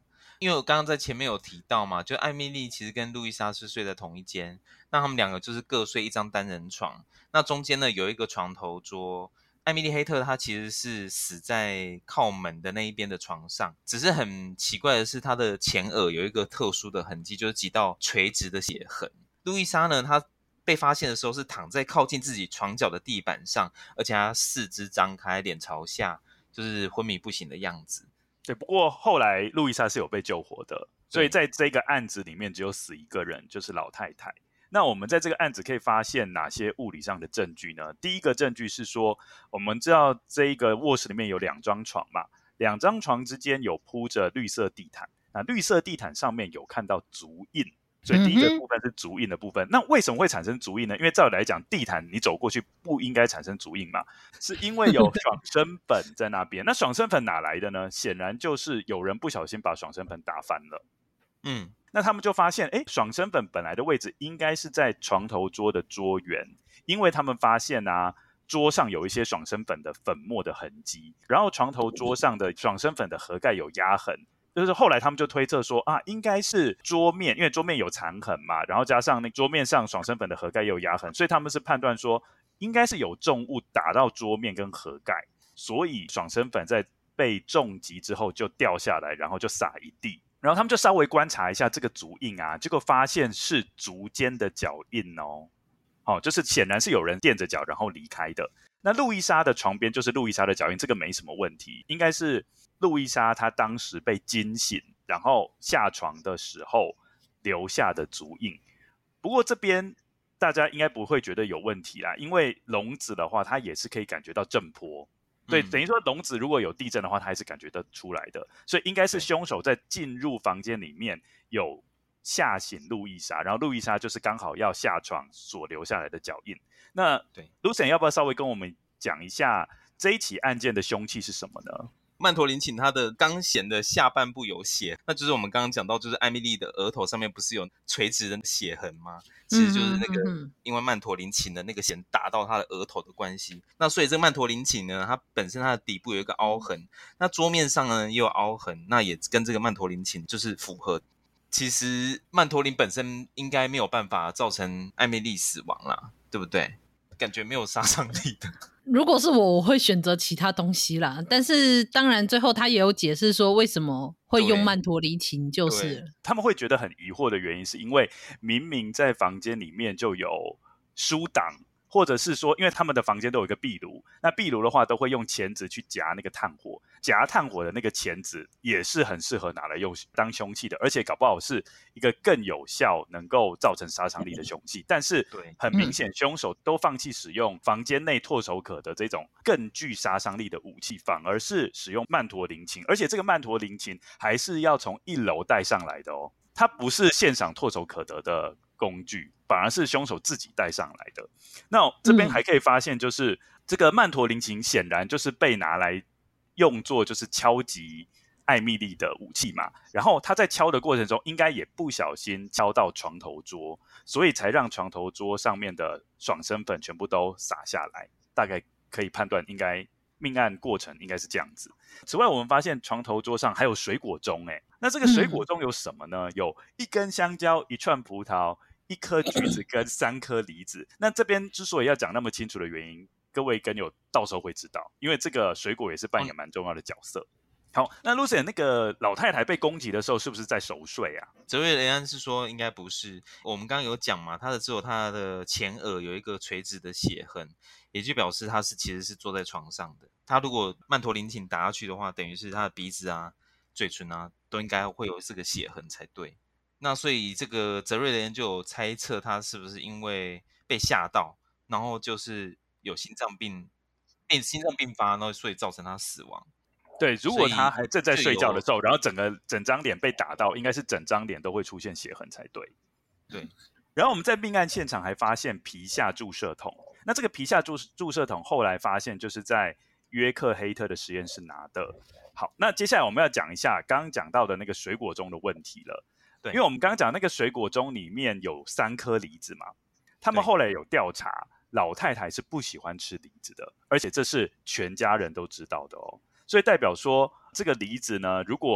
因为我刚刚在前面有提到嘛，就艾米丽其实跟路易莎是睡在同一间，那他们两个就是各睡一张单人床，那中间呢有一个床头桌。艾米丽黑特她其实是死在靠门的那一边的床上，只是很奇怪的是她的前额有一个特殊的痕迹，就是几道垂直的血痕。路易莎呢，她被发现的时候是躺在靠近自己床脚的地板上，而且她四肢张开，脸朝下，就是昏迷不醒的样子。 对，不过后来路易莎是有被救活的，所以在这个案子里面只有死一个人，就是老太太。那我们在这个案子可以发现哪些物理上的证据呢？第一个证据是说，我们知道这一个卧室里面有两张床嘛，两张床之间有铺着绿色地毯，那绿色地毯上面有看到足印，所以第一个部分是足印的部分。那为什么会产生足印呢？因为照理来讲，地毯你走过去不应该产生足印嘛，是因为有爽身粉在那边。那爽身粉哪来的呢？显然就是有人不小心把爽身粉打翻了。嗯。那他们就发现，哎，爽身粉本来的位置应该是在床头桌的桌缘，因为他们发现啊，桌上有一些爽身粉的粉末的痕迹，然后床头桌上的爽身粉的盒盖有压痕，就是后来他们就推测说啊，应该是桌面，因为桌面有残痕嘛，然后加上那桌面上爽身粉的盒盖也有压痕，所以他们是判断说，应该是有重物打到桌面跟盒盖，所以爽身粉在被重击之后就掉下来，然后就洒一地。然后他们就稍微观察一下这个足印啊，结果发现是足尖的脚印哦，哦，就是显然是有人垫着脚然后离开的。那路易莎的床边就是路易莎的脚印，这个没什么问题，应该是路易莎她当时被惊醒，然后下床的时候留下的足印。不过这边大家应该不会觉得有问题啦，因为笼子的话，它也是可以感觉到震波。对，等于说笼子如果有地震的话，它还是感觉得出来的，所以应该是凶手在进入房间里面有吓醒路易莎，然后路易莎就是刚好要下床所留下来的脚印。那 Lucien 要不要稍微跟我们讲一下这一起案件的凶器是什么呢？ 曼陀林琴他的钢弦的下半部有血，那就是我们刚刚讲到，就是艾米丽的额头上面不是有垂直的血痕吗？其实就是那个因为曼陀林琴的那个弦打到他的额头的关系。那所以这个曼陀林琴呢，它本身它的底部有一个凹痕，那桌面上呢也有凹痕，那也跟这个曼陀林琴就是符合。其实曼陀林本身应该没有办法造成艾米丽死亡啦，对不对？感觉没有杀伤力的。 如果是我，我会选择其他东西啦。但是当然，最后他也有解释说为什么会用曼陀林琴，就是了他们会觉得很疑惑的原因，是因为明明在房间里面就有书档，或者是说，因为他们的房间都有一个壁炉，那壁炉的话都会用钳子去夹那个炭火，夹炭火的那个钳子也是很适合拿来用当凶器的，而且搞不好是一个更有效能够造成杀伤力的凶器。但是很明显，凶手都放弃使用房间内唾手可得这种更具杀伤力的武器，反而是使用曼陀林琴，而且这个曼陀林琴还是要从一楼带上来的哦，它不是现场唾手可得的工具，反而是凶手自己带上来的。那这边还可以发现，就是、嗯、这个曼陀林琴显然就是被拿来用作就是敲击艾米丽的武器嘛，然后他在敲的过程中应该也不小心敲到床头桌，所以才让床头桌上面的爽身粉全部都洒下来，大概可以判断应该命案过程应该是这样子。此外，我们发现床头桌上还有水果盅，哎，那这个水果盅有什么呢？嗯、有一根香蕉，一串葡萄，一颗橘子跟三颗梨子。那这边之所以要讲那么清楚的原因，各位跟友到时候会知道，因为这个水果也是扮演蛮重要的角色。好，那 Lucien 那个老太太被攻击的时候是不是在熟睡啊？ 泽瑞雷安是说应该不是，我们刚刚有讲嘛，他的只有他的前额有一个垂直的血痕，也就表示他是其实是坐在床上的。他如果曼陀林琴打下去的话，等于是他的鼻子啊、嘴唇啊都应该会有这个血痕才对。那所以这个泽瑞雷安就有猜测他是不是因为被吓到，然后就是有心脏病，病心脏病发，然后所以造成他死亡。 对，如果他还正在睡觉的时候，然后整个整张脸被打到，应该是整张脸都会出现血痕才对。 对， 然后我们在命案现场还发现皮下注射筒，那这个皮下 注, 注射筒后来发现就是在约克黑特的实验室拿的。好，那接下来我们要讲一下刚刚讲到的那个水果中的问题了。对，因为我们刚刚讲那个水果中里面有三颗梨子嘛，他们后来有调查，老太太是不喜欢吃梨子的，而且这是全家人都知道的哦。所以代表说，这个梨子呢，如果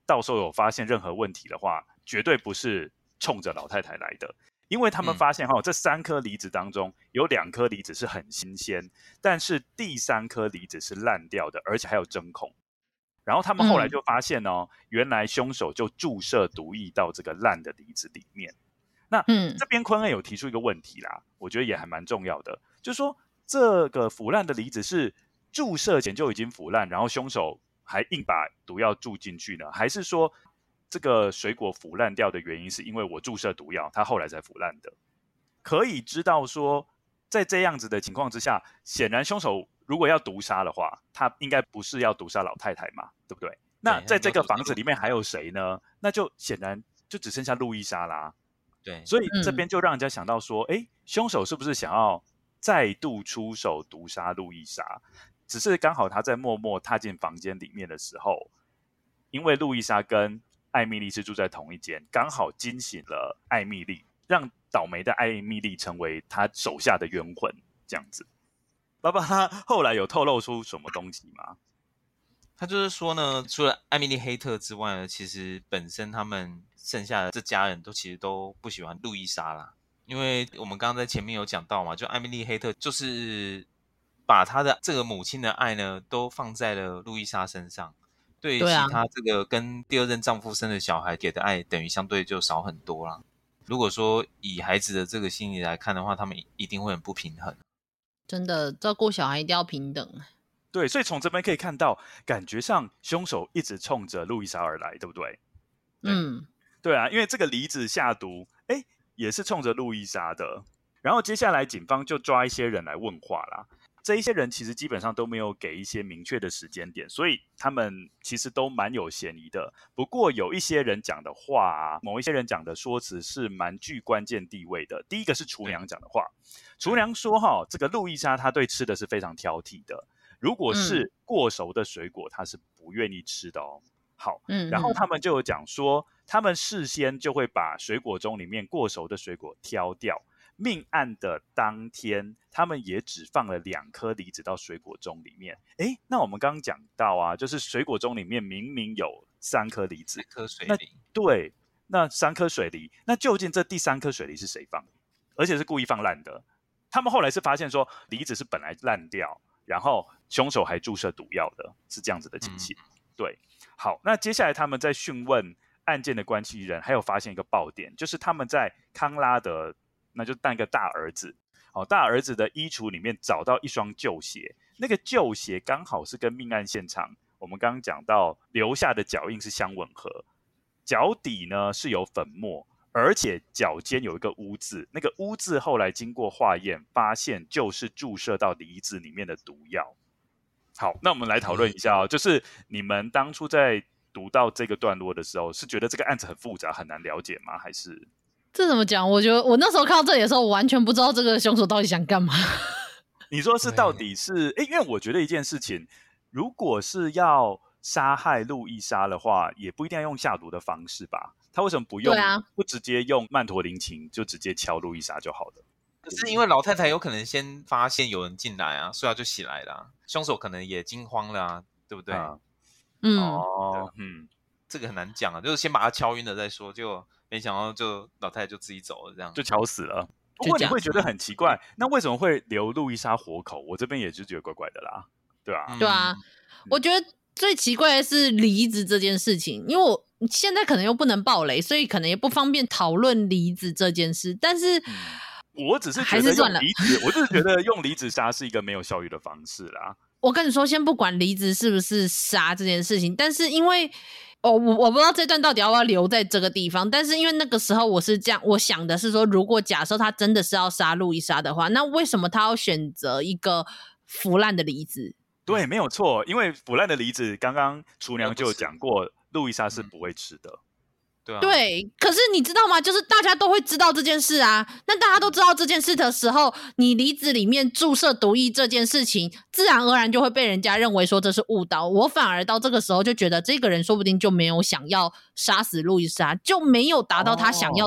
到时候有发现任何问题的话，绝对不是冲着老太太来的。因为他们发现、嗯、这三颗离子当中有两颗离子是很新鲜，但是第三颗离子是烂掉的，而且还有针孔。然后他们后来就发现哦、嗯、原来凶手就注射毒液到这个烂的离子里面。那、嗯、这边昆恩有提出一个问题啦，我觉得也还蛮重要的，就是说这个腐烂的离子是注射前就已经腐烂，然后凶手还硬把毒药注进去呢，还是说这个水果腐烂掉的原因是因为我注射毒药，它后来才腐烂的？可以知道说，在这样子的情况之下，显然凶手如果要毒杀的话，他应该不是要毒杀老太太嘛，对不对？那在这个房子里面还有谁呢？那就显然就只剩下路易莎啦。 对， 所以这边就让人家想到说，哎、嗯，凶手是不是想要再度出手毒杀路易莎？只是刚好他在默默踏进房间里面的时候，因为路易莎跟艾蜜莉是住在同一间，刚好惊醒了艾蜜莉，让倒霉的艾蜜莉成为他手下的冤魂，这样子。爸爸他后来有透露出什么东西吗？ 他就是说呢，除了艾蜜莉黑特之外呢，其实本身他们剩下的这家人都其实都不喜欢路易莎啦，因为我们刚刚在前面有讲到嘛，就艾蜜莉黑特就是把他的这个母亲的爱呢，都放在了路易莎身上。对于其他这个跟第二任丈夫生的小孩给的爱，等于相对就少很多啦。如果说以孩子的这个心理来看的话，他们一定会很不平衡。 真的，照顾小孩一定要平等。 对，所以从这边可以看到，感觉上凶手一直冲着路易莎而来，对不对？ 嗯， 对啊，因为这个离子下毒，哎，也是冲着路易莎的。然后接下来警方就抓一些人来问话啦。这一些人其实基本上都没有给一些明确的时间点，所以他们其实都蛮有嫌疑的。不过有一些人讲的话啊，某一些人讲的说辞是蛮具关键地位的。第一个是厨娘讲的话，厨娘说哈，这个路易莎她对吃的是非常挑剔的，如果是过熟的水果，她是不愿意吃的哦。好，然后他们就有讲说，他们事先就会把水果中里面过熟的水果挑掉。命案的当天，他们也只放了两颗离子到水果中里面。诶，那我们刚刚讲到啊，就是水果中里面明明有三颗离子， 三颗水梨， 对，那三颗水梨，那究竟这第三颗水梨是谁放的？而且是故意放烂的。他们后来是发现说，梨子是本来烂掉，然后凶手还注射毒药的，是这样子的情形。嗯、对，好，那接下来他们在讯问案件的关系人，还有发现一个爆点，就是他们在康拉德。那就那个大儿子，哦，大儿子的衣橱里面找到一双旧鞋，那个旧鞋刚好是跟命案现场我们刚刚讲到留下的脚印是相吻合，脚底呢是有粉末，而且脚尖有一个污渍，那个污渍后来经过化验发现就是注射到梨子里面的毒药。好，那我们来讨论一下哦，就是你们当初在读到这个段落的时候，是觉得这个案子很复杂很难了解吗？还是？ 这怎么讲？我觉得我那时候看到这里的时候，我完全不知道这个凶手到底想干嘛。 你说是到底是？因为我觉得一件事情，如果是要杀害路易莎的话，也不一定要用下毒的方式吧？他为什么不用？啊、不直接用曼陀林琴就直接敲路易莎就好了？ 可是因为老太太有可能先发现有人进来啊，所以他就起来了、啊。凶手可能也惊慌了、啊，对不对？啊、 嗯， 哦，嗯， 这个很难讲啊，就是先把他敲晕了再说，就。没想到就老太太就自己走了，这样就敲死了。不过你会觉得很奇怪，那为什么会留路易莎活口？我这边也就觉得怪怪的啦，对啊， 嗯、对啊，我觉得最奇怪的是梨子这件事情，因为我现在可能又不能爆雷，所以可能也不方便讨论梨子这件事。但是，嗯、 我只是觉得用梨子，我只是觉得用梨子杀是一个没有效率的方式啦。 我跟你说，先不管梨子是不是杀这件事情，但是因为。哦，我我不知道这段到底要不要留在这个地方，但是因为那个时候我是这样，我想的是说，如果假设他真的是要杀路易莎的话，那为什么他要选择一个腐烂的梨子？ 对，没有错，因为腐烂的梨子，刚刚厨娘就有讲过，路易莎是不会吃的。嗯对啊， 对，可是你知道吗？就是大家都会知道这件事啊。那大家都知道这件事的时候，你梨子里面注射毒液这件事情，自然而然就会被人家认为说这是误导。我反而到这个时候就觉得，这个人说不定就没有想要杀死路易莎，就没有达到他想要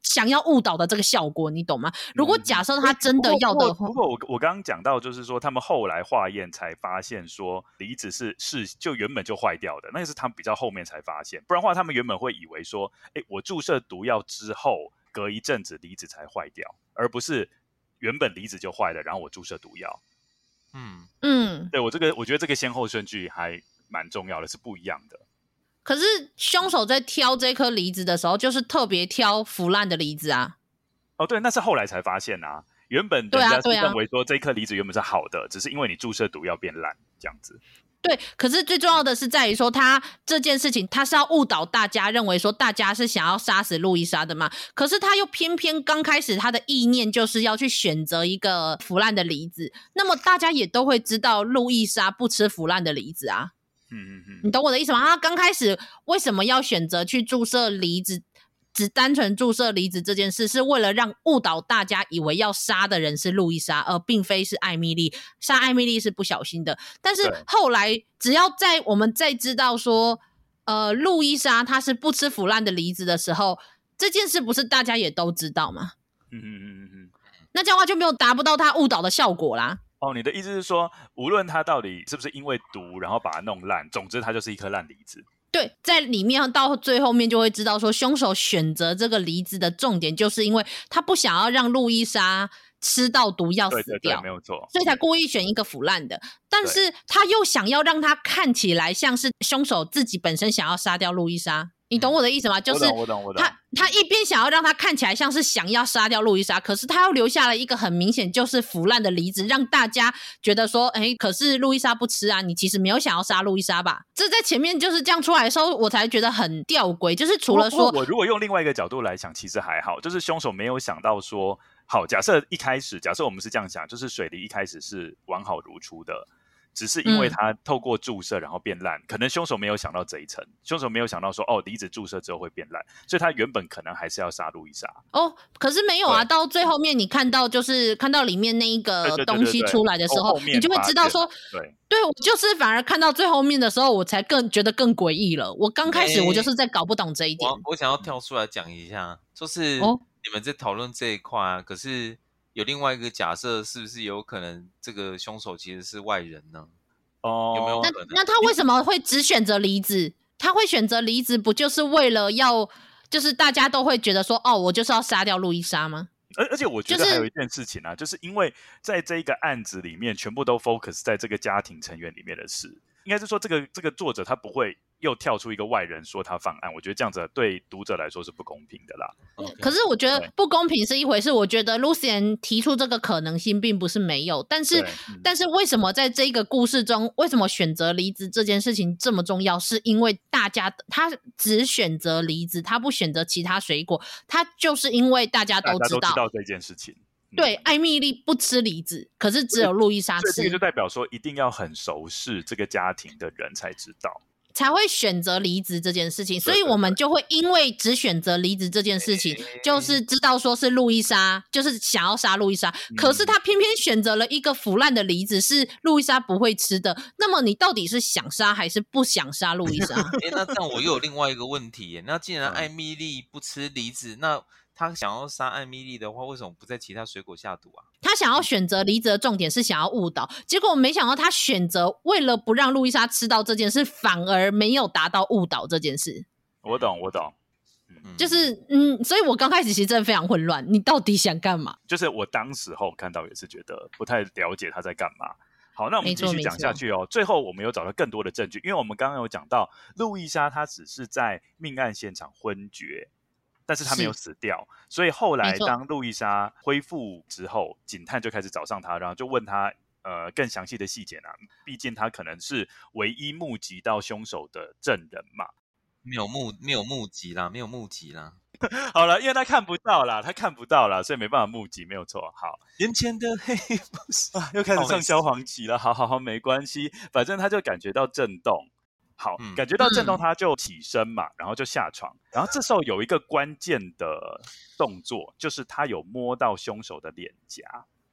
想要误导的这个效果，你懂吗？如果假设他真的要的话， 不过我我刚刚讲到，就是说他们后来化验才发现说离子是是就原本就坏掉的，那个是他们比较后面才发现，不然的话他们原本会以为说，哎，我注射毒药之后，隔一阵子离子才坏掉，而不是原本离子就坏了，然后我注射毒药。 嗯嗯， 对我这个，我觉得这个先后顺序还蛮重要的，是不一样的。 可是凶手在挑这颗离子的时候，就是特别挑腐烂的离子啊。 哦，对，那是后来才发现啊。原本人家是认为说这颗离子原本是好的，只是因为你注射毒药变烂这样子。 对，可是最重要的是在于说，他这件事情他是要误导大家，认为说大家是想要杀死路易莎的嘛。可是他又偏偏刚开始他的意念就是要去选择一个腐烂的离子，那么大家也都会知道路易莎不吃腐烂的离子啊。 嗯嗯嗯， 你懂我的意思吗？他刚开始为什么要选择去注射离子？只单纯注射离子这件事，是为了让误导大家以为要杀的人是路易莎，而并非是艾米丽。杀艾米丽是不小心的，但是后来只要在我们再知道说，呃，路易莎她是不吃腐烂的离子的时候，这件事不是大家也都知道吗？ 嗯嗯嗯嗯， 那这样的话就没有达不到他误导的效果啦。 哦，你的意思是说，无论他到底是不是因为毒，然后把它弄烂，总之它就是一颗烂离子。 对，在里面到最后面就会知道说，凶手选择这个离子的重点，就是因为他不想要让路易莎吃到毒药死掉， 对对对，没有错， 所以才故意选一个腐烂的。但是他又想要让他看起来像是凶手自己本身想要杀掉路易莎。你懂我的意思吗？就是他他一边想要让他看起来像是想要杀掉路易莎，可是他又留下了一个很明显就是腐烂的离子，让大家觉得说，哎，可是路易莎不吃啊，你其实没有想要杀路易莎吧？这在前面就是这样出来的时候，我才觉得很吊诡。就是除了说， 我如果用另外一个角度来想，其实还好，就是凶手没有想到说，好，假设一开始，假设我们是这样想，就是水梨一开始是完好如初的。只是因为他透过注射然后变烂、嗯、可能凶手没有想到这一层，凶手没有想到说哦离子注射之后会变烂，所以他原本可能还是要杀路易莎。 哦，可是没有啊，到最后面你看到就是看到里面那一个东西出来的时候， 对对对对对， 你就会知道说， 对对，我就是反而看到最后面的时候，我才更觉得更诡异了。我刚开始我就是在搞不懂这一点。 我, 我想要跳出来讲一下，就是你们在讨论这一块啊，可是有另外一个假设，是不是有可能这个凶手其实是外人呢？ 哦， 有没有可能？ 那那他为什么会只选择离子？他会选择离子，不就是为了要，就是大家都会觉得说，哦，我就是要杀掉路易莎吗？ 而而且我觉得还有一件事情啊，就是、就是因为在这一个案子里面，全部都 focus 在这个家庭成员里面的事，应该是说这个这个作者他不会又跳出一个外人说他犯案，我觉得这样子对读者来说是不公平的啦。 Okay. 可是我觉得不公平是一回事，我觉得 Lucien 提出这个可能性并不是没有，但是、嗯、但是为什么在这个故事中，为什么选择离子这件事情这么重要？是因为大家他只选择离子，他不选择其他水果，他就是因为大家都知道，大家都知道这件事情。 对，艾米丽不吃离子，可是只有路易莎吃。 这个就代表说，一定要很熟识这个家庭的人才知道， 才会选择离子这件事情。所以我们就会因为只选择离子这件事情，就是知道说是路易莎，就是想要杀路易莎。嗯、可是他偏偏选择了一个腐烂的离子，是路易莎不会吃的。那么你到底是想杀还是不想杀路易莎？ 欸、那这样我又有另外一个问题耶。那既然艾米丽不吃离子，那他想要杀艾米丽的话，为什么不在其他水果下毒啊？ 他想要选择离子的重点是想要误导，结果没想到他选择为了不让路易莎吃到这件事，反而没有达到误导这件事。 我懂，我懂。 嗯、就是嗯，所以我刚开始其实真的非常混乱，你到底想干嘛？ 就是我当时候看到也是觉得不太了解他在干嘛。好，那我们继续讲下去哦。最后我们有找到更多的证据，因为我们刚刚有讲到路易莎她只是在命案现场昏厥。但是他没有死掉，所以后来当路易莎恢复之后，警探就开始找上他，然后就问他呃更详细的细节啊。毕竟他可能是唯一目击到凶手的证人嘛。 没有目没有目击啦，没有目击啦。 好了，因为他看不到啦，他看不到啦，所以没办法目击，没有错。好， 眼前的黑不是、 啊、又开始上消防旗了。好好好，没关系，反正他就感觉到震动。好、嗯，感觉到震动，他就起身嘛、嗯，然后就下床。然后这时候有一个关键的动作，就是他有摸到凶手的脸颊。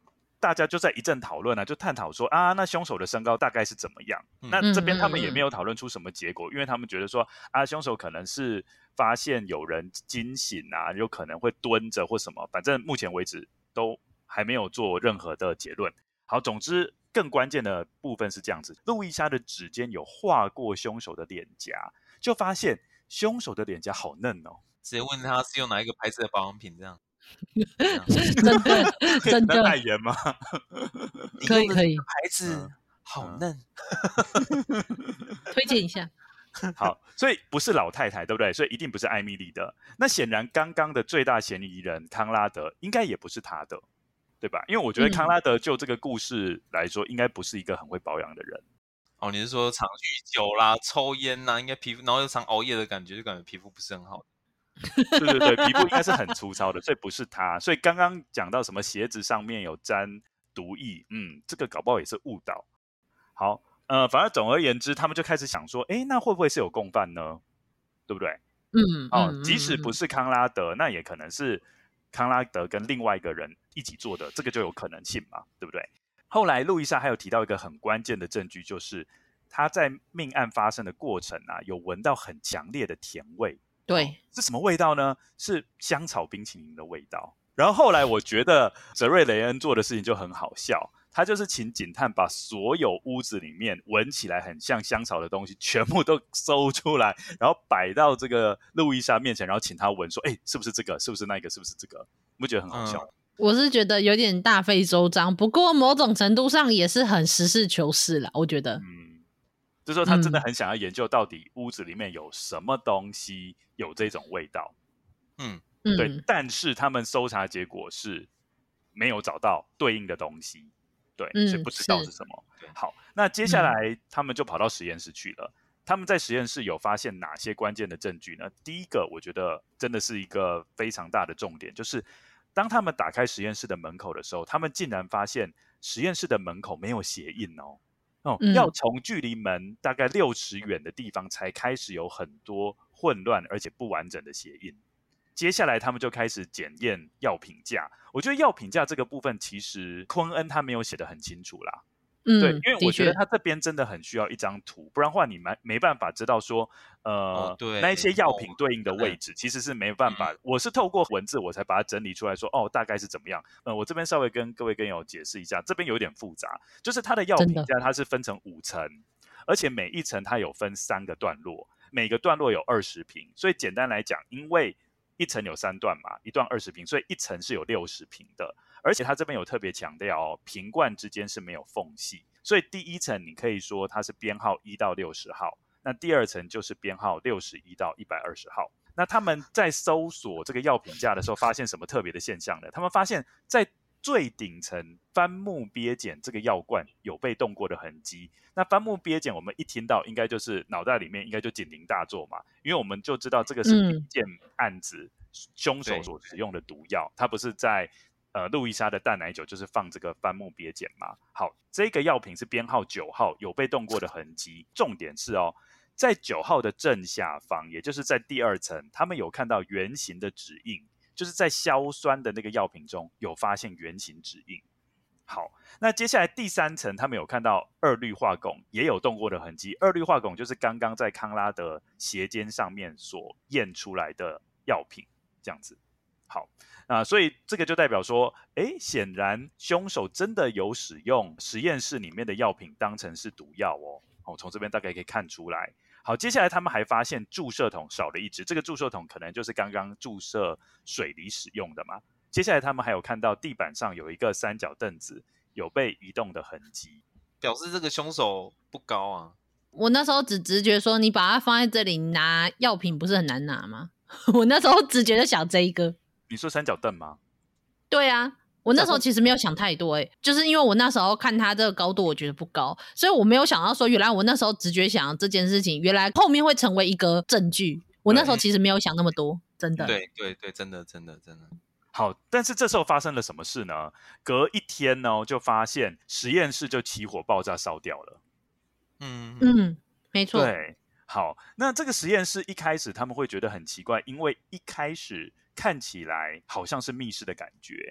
大家就在一阵讨论啊，就探讨说啊，那凶手的身高大概是怎么样？ 嗯、 那这边他们也没有讨论出什么结果，因为他们觉得说啊，凶手可能是发现有人惊醒啊，有可能会蹲着或什么，反正目前为止都还没有做任何的结论。好，总之更关键的部分是这样子，路易莎的指尖有划过凶手的脸颊，就发现凶手的脸颊好嫩哦。 直接问他是用哪一个牌子的保养品，这样。 真的真的代言吗？ 可以可以， 牌子、嗯、好嫩， 嗯、推荐一下。 好，所以不是老太太，对不对？所以一定不是艾米丽的。那显然刚刚的最大嫌疑人康拉德应该也不是他的，对吧？因为我觉得康拉德就这个故事来说，嗯、应该不是一个很会保养的人。 哦，你是说常酗酒啦、抽烟啦，应该皮肤，然后又常熬夜的感觉，就感觉皮肤不是很好。 对对对，皮肤应该是很粗糙的，所以不是他。所以刚刚讲到什么鞋子上面有沾毒液，嗯，这个搞不好也是误导。好，呃，反正总而言之，他们就开始想说，哎，那会不会是有共犯呢？对不对？ 嗯， 哦， 嗯即使不是康拉德，那也可能是康拉德跟另外一个人一起做的，这个就有可能性嘛，对不对？后来路易莎还有提到一个很关键的证据，就是他在命案发生的过程啊，有闻到很强烈的甜味。 对、 哦，是什么味道呢？是香草冰淇淋的味道。然后后来我觉得泽瑞雷恩做的事情就很好笑，他就是请警探把所有屋子里面闻起来很像香草的东西全部都搜出来，然后摆到这个路易莎面前，然后请他闻说，哎，是不是这个？是不是那个？是不是这个？你不觉得很好笑？嗯， 我是觉得有点大费周章，不过某种程度上也是很实事求是啦，我觉得。 嗯，就是说他真的很想要研究到底屋子里面有什么东西有这种味道。嗯，对，嗯，但是他们搜查结果是没有找到对应的东西，对，嗯，所以不知道是什么。好，那接下来他们就跑到实验室去了。嗯，他们在实验室有发现哪些关键的证据呢？第一个，我觉得真的是一个非常大的重点，就是当他们打开实验室的门口的时候，他们竟然发现实验室的门口没有鞋印哦。哦，嗯，要从距离门大概六尺远的地方才开始有很多混乱而且不完整的鞋印。接下来他们就开始检验药品价，我觉得药品价这个部分其实昆恩他没有写得很清楚啦。嗯，对，因为我觉得他这边真的很需要一张图，不然的话你没没办法知道说，呃，哦，对，那一些药品对应的位置，哦，其实是没办法，嗯。我是透过文字我才把它整理出来说，哦，大概是怎么样。呃，我这边稍微跟各位跟友解释一下，这边有点复杂，就是它的药品价它是分成五层，而且每一层它有分三个段落，每个段落有二十瓶，所以简单来讲，因为一层有三段嘛，一段二十瓶，所以一层是有六十瓶的。而且他这边有特别强调哦，瓶罐之间是没有缝隙，所以第一层你可以说它是编号一到六十号，那第二层就是编号六十一到一百二十号。那他们在搜索这个药品架的时候，发现什么特别的现象呢？他们发现在最顶层番木鳖碱这个药罐有被动过的痕迹。那番木鳖碱我们一听到应该就是脑袋里面应该就警铃大作嘛，因为我们就知道这个是第一件案子，嗯，凶手所使用的毒药，它不是在呃，路易莎的淡奶酒就是放这个番木鳖碱嘛。好，这个药品是编号九号，有被动过的痕迹。重点是哦，在九号的正下方，也就是在第二层，他们有看到圆形的指印，就是在硝酸的那个药品中有发现圆形指印。好，那接下来第三层，他们有看到二氯化汞也有动过的痕迹。二氯化汞就是刚刚在康拉的鞋尖上面所验出来的药品，这样子。好，啊，所以这个就代表说，诶，显然凶手真的有使用实验室里面的药品当成是毒药哦。哦，从这边大概可以看出来。好，接下来他们还发现注射筒少了一支，这个注射筒可能就是刚刚注射水梨使用的嘛。接下来他们还有看到地板上有一个三角凳子有被移动的痕迹， 表示这个凶手不高啊。 我那时候只直觉说，你把它放在这里拿药品不是很难拿吗？我那时候直觉就想这一个。 你说三角凳吗？ 对啊，我那时候其实没有想太多，欸，就是因为我那时候看它这个高度我觉得不高，所以我没有想到说原来我那时候直觉想这件事情原来后面会成为一个证据，我那时候其实没有想那么多，真的。 对对对，真的真的真的。 好，但是这时候发生了什么事呢？隔一天呢，就发现实验室就起火爆炸烧掉了。 嗯嗯，没错。 对，好，那这个实验室一开始他们会觉得很奇怪，因为一开始看起来好像是密室的感觉，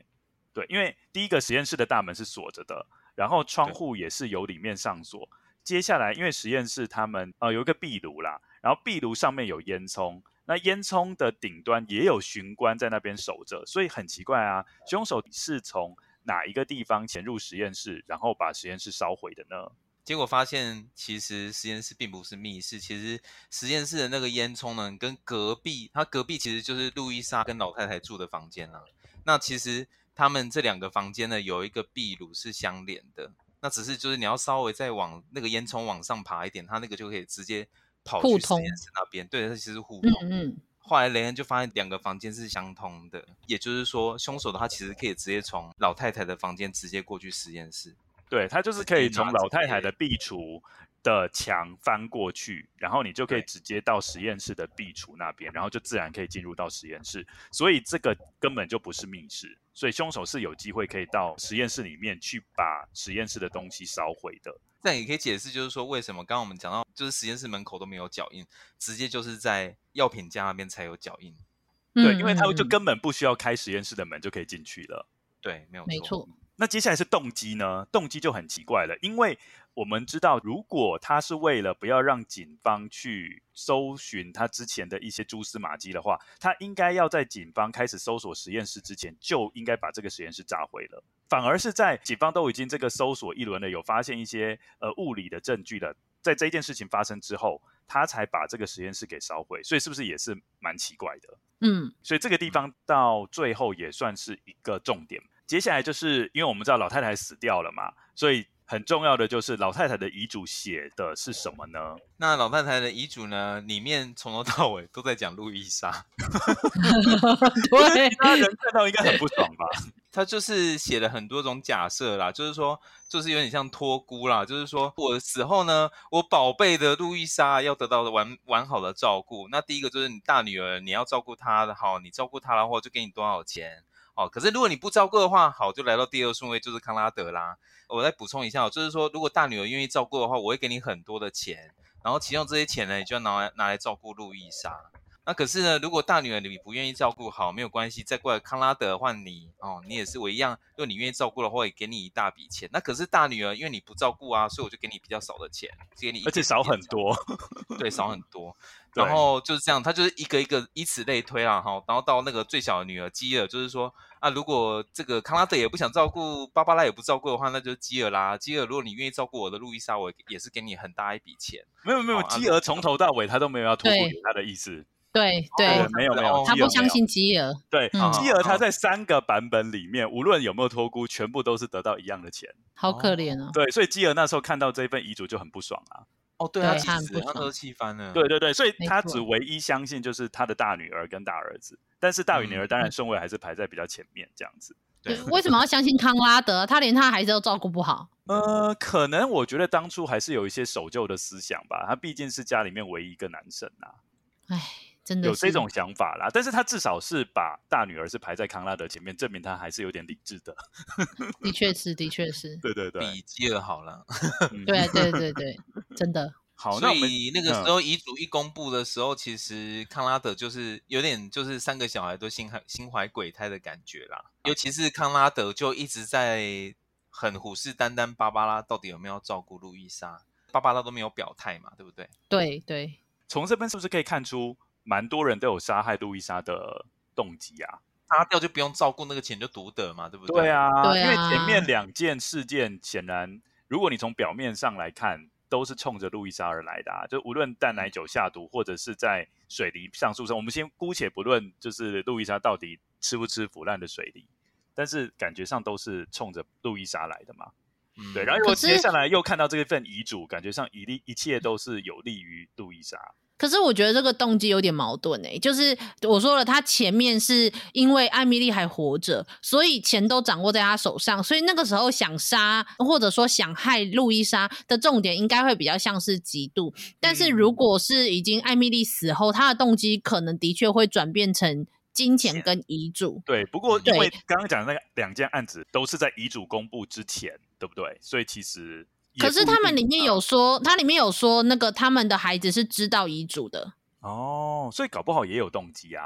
对，因为第一个实验室的大门是锁着的，然后窗户也是由里面上锁。接下来，因为实验室他们呃有一个壁炉啦，然后壁炉上面有烟囱，那烟囱的顶端也有巡官在那边守着，所以很奇怪啊，凶手是从哪一个地方潜入实验室，然后把实验室烧毁的呢？ 结果发现，其实实验室并不是密室，其实实验室的那个烟囱呢，跟隔壁，它隔壁其实就是路易莎跟老太太住的房间啦。那其实他们这两个房间呢，有一个壁炉是相连的，那只是就是你要稍微再往那个烟囱往上爬一点，它那个就可以直接跑去实验室那边。对，它其实是互通。嗯嗯。后来雷恩就发现两个房间是相通的，也就是说，凶手的他其实可以直接从老太太的房间直接过去实验室。 对，他就是可以从老太太的壁橱的墙翻过去，然后你就可以直接到实验室的壁橱那边，然后就自然可以进入到实验室。所以这个根本就不是密室，所以凶手是有机会可以到实验室里面去把实验室的东西烧毁的。 这样也可以解释，就是说为什么刚刚我们讲到，就是实验室门口都没有脚印，直接就是在药品架那边才有脚印。 对，因为他们就根本不需要开实验室的门就可以进去了。 对，没有错。 没错。 那接下来是动机呢？动机就很奇怪了，因为我们知道，如果他是为了不要让警方去搜寻他之前的一些蛛丝马迹的话，他应该要在警方开始搜索实验室之前，就应该把这个实验室炸毁了。反而是在警方都已经这个搜索一轮了，有发现一些呃物理的证据了，在这件事情发生之后，他才把这个实验室给烧毁，所以是不是也是蛮奇怪的？嗯，所以这个地方到最后也算是一个重点。接下来就是因为我们知道老太太死掉了嘛，所以很重要的就是老太太的遗嘱写的是什么呢？ 那老太太的遗嘱呢，里面从头到尾都在讲路易莎。 对，其他人看到应该很不爽吧？ 他就是写了很多种假设啦，就是说，就是有点像托孤啦，就是说我死后呢，我宝贝的路易莎要得到完完好的照顾。那第一个就是你大女儿，你要照顾她的好，你照顾她的话，就给你多少钱。哦，可是如果你不照顾的话，好，就来到第二顺位，就是康拉德啦。我再补充一下，就是说，如果大女儿愿意照顾的话，我会给你很多的钱，然后其中这些钱呢，你就要拿来拿来照顾路易莎。那可是呢，如果大女儿你不愿意照顾好，没有关系，再过来康拉德换你哦，你也是我一样，如果你愿意照顾的话，也给你一大笔钱。那可是大女儿因为你不照顾啊，所以我就给你比较少的钱，给你一点点， 而且少很多， 对，少很多。然后就是这样，他就是一个一个以此类推啦，哈，然后到那个最小的女儿基尔，就是说啊，如果这个康拉德也不想照顾，芭芭拉也不照顾的话，那就是基尔啦。基尔，如果你愿意照顾我的路易莎，我也是给你很大一笔钱。 没有没有，哦、基尔从头到尾他都没有要托付给他的意思。 对对、哦， 没有没有， 他不相信基尔。 对，嗯、基尔他在三个版本里面，无论有没有托孤，全部都是得到一样的钱。 好可怜哦。 对，所以基尔那时候看到这份遗嘱就很不爽啊。 哦，对啊，他气他都气翻了。 对对对，所以他只唯一相信就是他的大女儿跟大儿子，但是大女儿当然顺位还是排在比较前面这样子。 对，为什么要相信康拉德？他连他孩子都照顾不好。 呃，可能我觉得当初还是有一些守旧的思想吧。他毕竟是家里面唯一一个男生啊。 唉，真的有这种想法啦。但是他至少是把大女儿是排在康拉德前面，证明他还是有点理智的。 的确是，的确是。 对对对， 比基尔好了。 对对对对，真的。 好，所以那个时候遗嘱一公布的时候，嗯、其实康拉德就是有点就是三个小孩都心怀心怀鬼胎的感觉啦。尤其是康拉德就一直在很虎视眈眈，芭芭拉到底有没有照顾路易莎？芭芭拉都没有表态嘛，对不对？ 对对。 从这边是不是可以看出，蛮多人都有杀害路易莎的动机啊？ 杀掉就不用照顾，那个钱就独得嘛，对不对？ 对啊， 对啊， 因为前面两件事件显然，如果你从表面上来看，都是冲着路易莎而来的啊，就无论淡奶酒下毒，或者是在水梨上诉上，我们先姑且不论，就是路易莎到底吃不吃腐烂的水梨，但是感觉上都是冲着路易莎来的嘛。嗯、对，然后如果接下来又看到这份遗嘱，感觉上一一切都是有利于路易莎。 可是我觉得这个动机有点矛盾欸，就是我说了，他前面是因为艾米丽还活着，所以钱都掌握在他手上，所以那个时候想杀或者说想害路易莎的重点应该会比较像是嫉妒。但是如果是已经艾米丽死后，他的动机可能的确会转变成金钱跟遗嘱。 对，不过因为刚刚讲的那个两件案子都是在遗嘱公布之前，对不对？所以其实可是他们里面有说，他里面有说那个他们的孩子是知道遗嘱的哦，所以搞不好也有动机啊。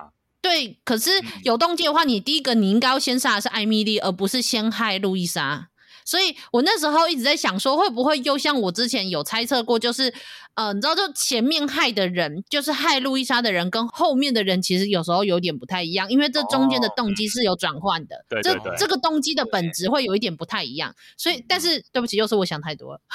对，可是有动机的话，你第一个你应该要先杀的是艾米丽，而不是先害路易莎。所以我那时候一直在想说，会不会又像我之前有猜测过，就是呃，你知道，就前面害的人，就是害路易莎的人，跟后面的人其实有时候有点不太一样，因为这中间的动机是有转换的， 哦、对对对， 这这个动机的本质会有一点不太一样。所以，但是对不起，又是我想太多了。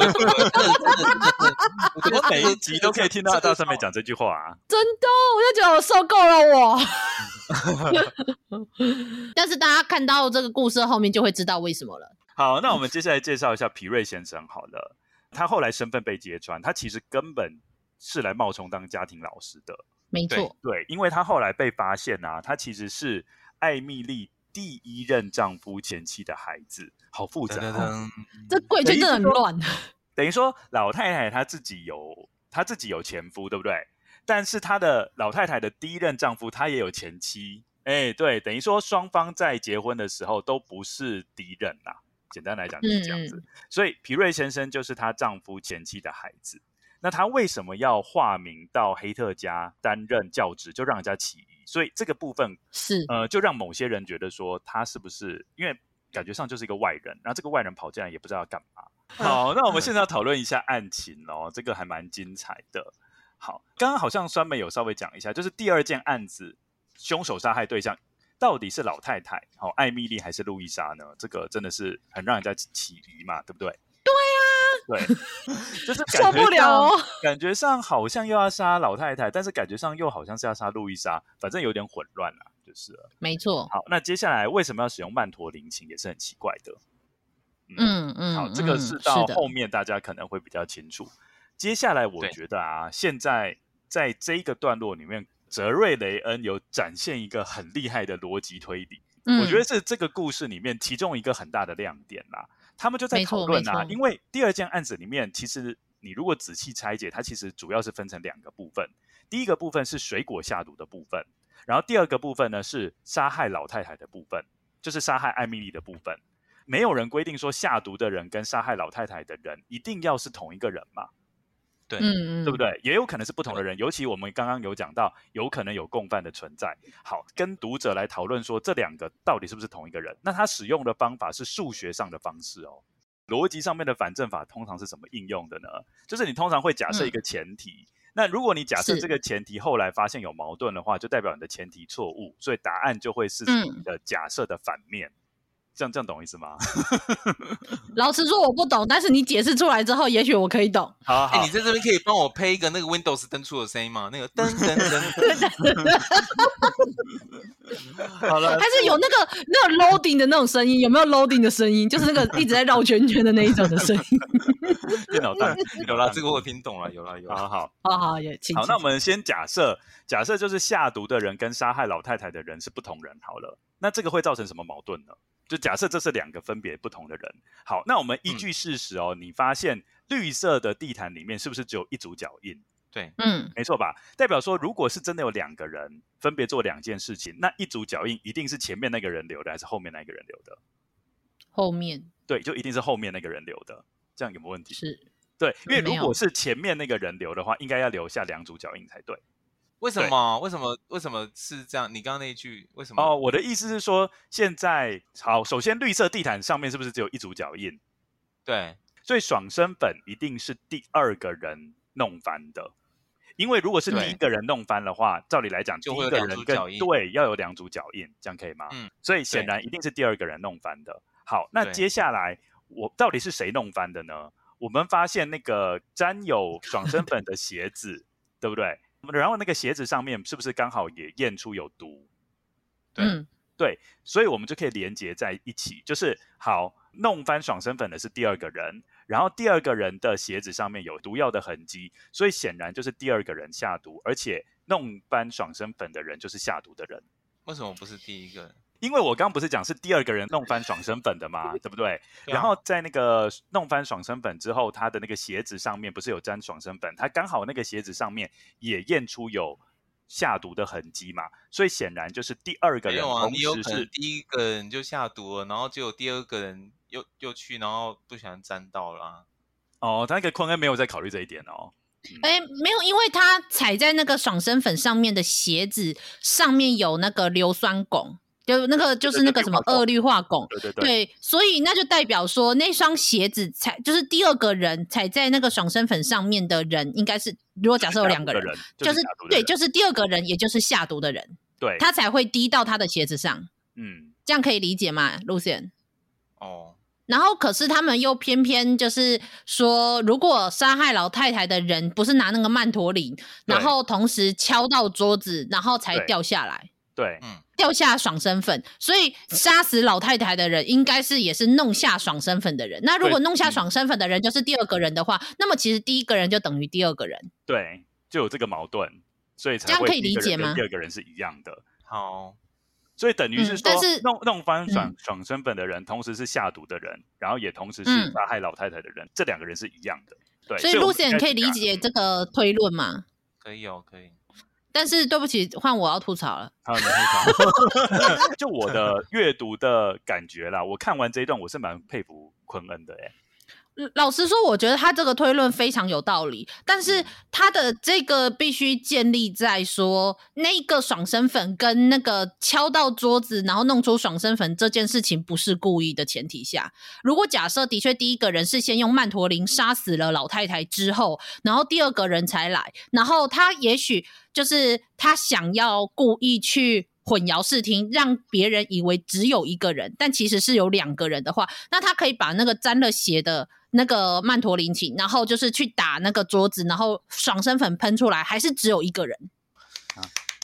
我觉得每一集都可以听到大三美讲这句话啊， 真的，我就觉得我受够了我。但是大家看到这个故事后面就会知道为什么了。 好，那我们接下来介绍一下皮瑞先生好了。他后来身份被揭穿，他其实根本是来冒充当家庭老师的。 没错， 对，因为他后来被发现啊，他其实是艾蜜莉第一任丈夫前妻的孩子，好复杂、哦。 这贵圈真的很乱。 等于说老太太她自己有她自己有前夫，对不对？但是她的老太太的第一任丈夫他也有前妻，哎，对，等于说双方在结婚的时候都不是敌人啦、啊。简单来讲就是这样子，嗯、所以皮瑞先生就是她丈夫前妻的孩子。那他为什么要化名到黑特家担任教职，就让人家起疑？所以这个部分是呃，就让某些人觉得说他是不是因为感觉上就是一个外人，然后这个外人跑进来也不知道要干嘛。好，那我们现在要讨论一下案情哦，这个还蛮精彩的。好，刚刚好像酸梅有稍微讲一下，就是第二件案子，凶手杀害对象到底是老太太、哦、艾蜜莉还是路易莎呢？这个真的是很让人家起疑嘛，对不对？ 对呀、 啊，对，就是感觉上受不了哦， 感觉上好像又要杀老太太，但是感觉上又好像是要杀路易莎，反正有点混乱啦，就是了。 没错。 好，那接下来为什么要使用曼陀林情也是很奇怪的。 嗯嗯， 好，这个是到后面大家可能会比较清楚。接下来我觉得啊，现在在这一个段落里面，泽瑞雷恩有展现一个很厉害的逻辑推理，嗯、我觉得是这个故事里面其中一个很大的亮点啦。他们就在讨论啊，因为第二件案子里面，其实你如果仔细拆解，它其实主要是分成两个部分。第一个部分是水果下毒的部分，然后第二个部分呢是杀害老太太的部分，就是杀害艾蜜莉的部分。没有人规定说下毒的人跟杀害老太太的人一定要是同一个人嘛？ 对， 嗯， 对不对？也有可能是不同的人，尤其我们刚刚有讲到，有可能有共犯的存在。好，跟读者来讨论说这两个到底是不是同一个人？那他使用的方法是数学上的方式哦。逻辑上面的反证法通常是怎么应用的呢？就是你通常会假设一个前提，嗯、那如果你假设这个前提后来发现有矛盾的话，就代表你的前提错误，所以答案就会是你的假设的反面。嗯这样这样懂意思吗？ 老实说我不懂，但是你解释出来之后，也许我可以懂。 好好、 欸，你在这边可以帮我配一个那个 Windows 登出的声音吗？那个噔噔噔。 好了， 还是有那个那种 loading 的那种声音，有没有 loading 的声音？就是那个一直在绕圈圈的那一种的声音。 电脑弹有啦，这个我听懂了，有啦有啦。 好好好好也好，那我们先假设，假设就是下毒的人跟杀害老太太的人是不同人好了，那这个会造成什么矛盾呢？就假设这是两个分别不同的人。好，那我们依据事实哦，嗯、你发现绿色的地毯里面是不是只有一组脚印？ 对， 嗯， 没错吧？代表说，如果是真的有两个人分别做两件事情，那一组脚印一定是前面那个人留的，还是后面那个人留的？ 后面。 对，就一定是后面那个人留的。这样有没有问题？ 是。 对，因为如果是前面那个人留的话，应该要留下两组脚印才对。 为什么？为什么？为什么是这样？你刚刚那一句为什么？ 哦，我的意思是说，现在好，首先绿色地毯上面是不是只有一组脚印？ 对， 所以爽身粉一定是第二个人弄翻的，因为如果是第一个人弄翻的话，照理来讲，第一个人跟对要有两组脚印，这样可以吗？嗯，所以显然一定是第二个人弄翻的。好，那接下来我到底是谁弄翻的呢？我们发现那个沾有爽身粉的鞋子，对不对？然后那个鞋子上面是不是刚好也验出有毒？ 对、 嗯、 对，所以我们就可以连结在一起，就是好，弄翻爽身粉的是第二个人，然后第二个人的鞋子上面有毒药的痕迹，所以显然就是第二个人下毒，而且弄翻爽身粉的人就是下毒的人。 为什么不是第一个人？ 因为我刚刚不是讲是第二个人弄翻爽身粉的嘛，对不对？ 对啊、 然后在那个弄翻爽身粉之后，他的那个鞋子上面不是有沾爽身粉，他刚好那个鞋子上面也验出有下毒的痕迹嘛，所以显然就是第二个人同时是、 啊、你有可能第一个人就下毒了，然后结果第二个人又又去，然后不小心沾到了、啊。 哦，他那个昆恩没有在考虑这一点哦。 哎、没有，因为他踩在那个爽身粉上面的鞋子上面有那个硫酸汞，就那个就是那个什么二氯化汞， 对对对， 对，所以那就代表说那双鞋子踩就是第二个人踩在那个爽身粉上面的人，应该是如果假设有两个人， 就是就是对，就是第二个人，也就是下毒的人， 对， 他才会滴到他的鞋子上， 嗯， 这样可以理解吗 ，Lucian？ 哦。 然后，可是他们又偏偏就是说，如果杀害老太太的人不是拿那个曼陀林，然后同时敲到桌子，然后才掉下来， 对， 嗯， 掉下爽身粉，所以杀死老太太的人应该是也是弄下爽身粉的人。那如果弄下爽身粉的人就是第二个人的话，那么其实第一个人就等于第二个人， 对，就有这个矛盾，所以才这样可以理解吗？ 第二个人是一样的， 好。 所以等于是说， 嗯、但是弄弄翻爽、 嗯、 爽身粉的人，同时是下毒的人，然后也同时是杀害老太太的人，嗯、这两个人是一样的。对， 所以 Lucian 可以理解这个推论吗？ 可以哦，可以。 但是对不起，换我要吐槽了。 好，你吐槽。就我的阅读的感觉啦，我看完这一段，我是蛮佩服昆恩的哎。 老实说，我觉得他这个推论非常有道理，但是他的这个必须建立在说那个爽身粉跟那个敲到桌子然后弄出爽身粉这件事情不是故意的前提下。如果假设的确第一个人是先用曼陀林杀死了老太太之后，然后第二个人才来，然后他也许就是他想要故意去混淆视听，让别人以为只有一个人，但其实是有两个人的话，那他可以把那个沾了血的那个曼陀林请，然后就是去打那个桌子，然后爽身粉喷出来，还是只有一个人。啊、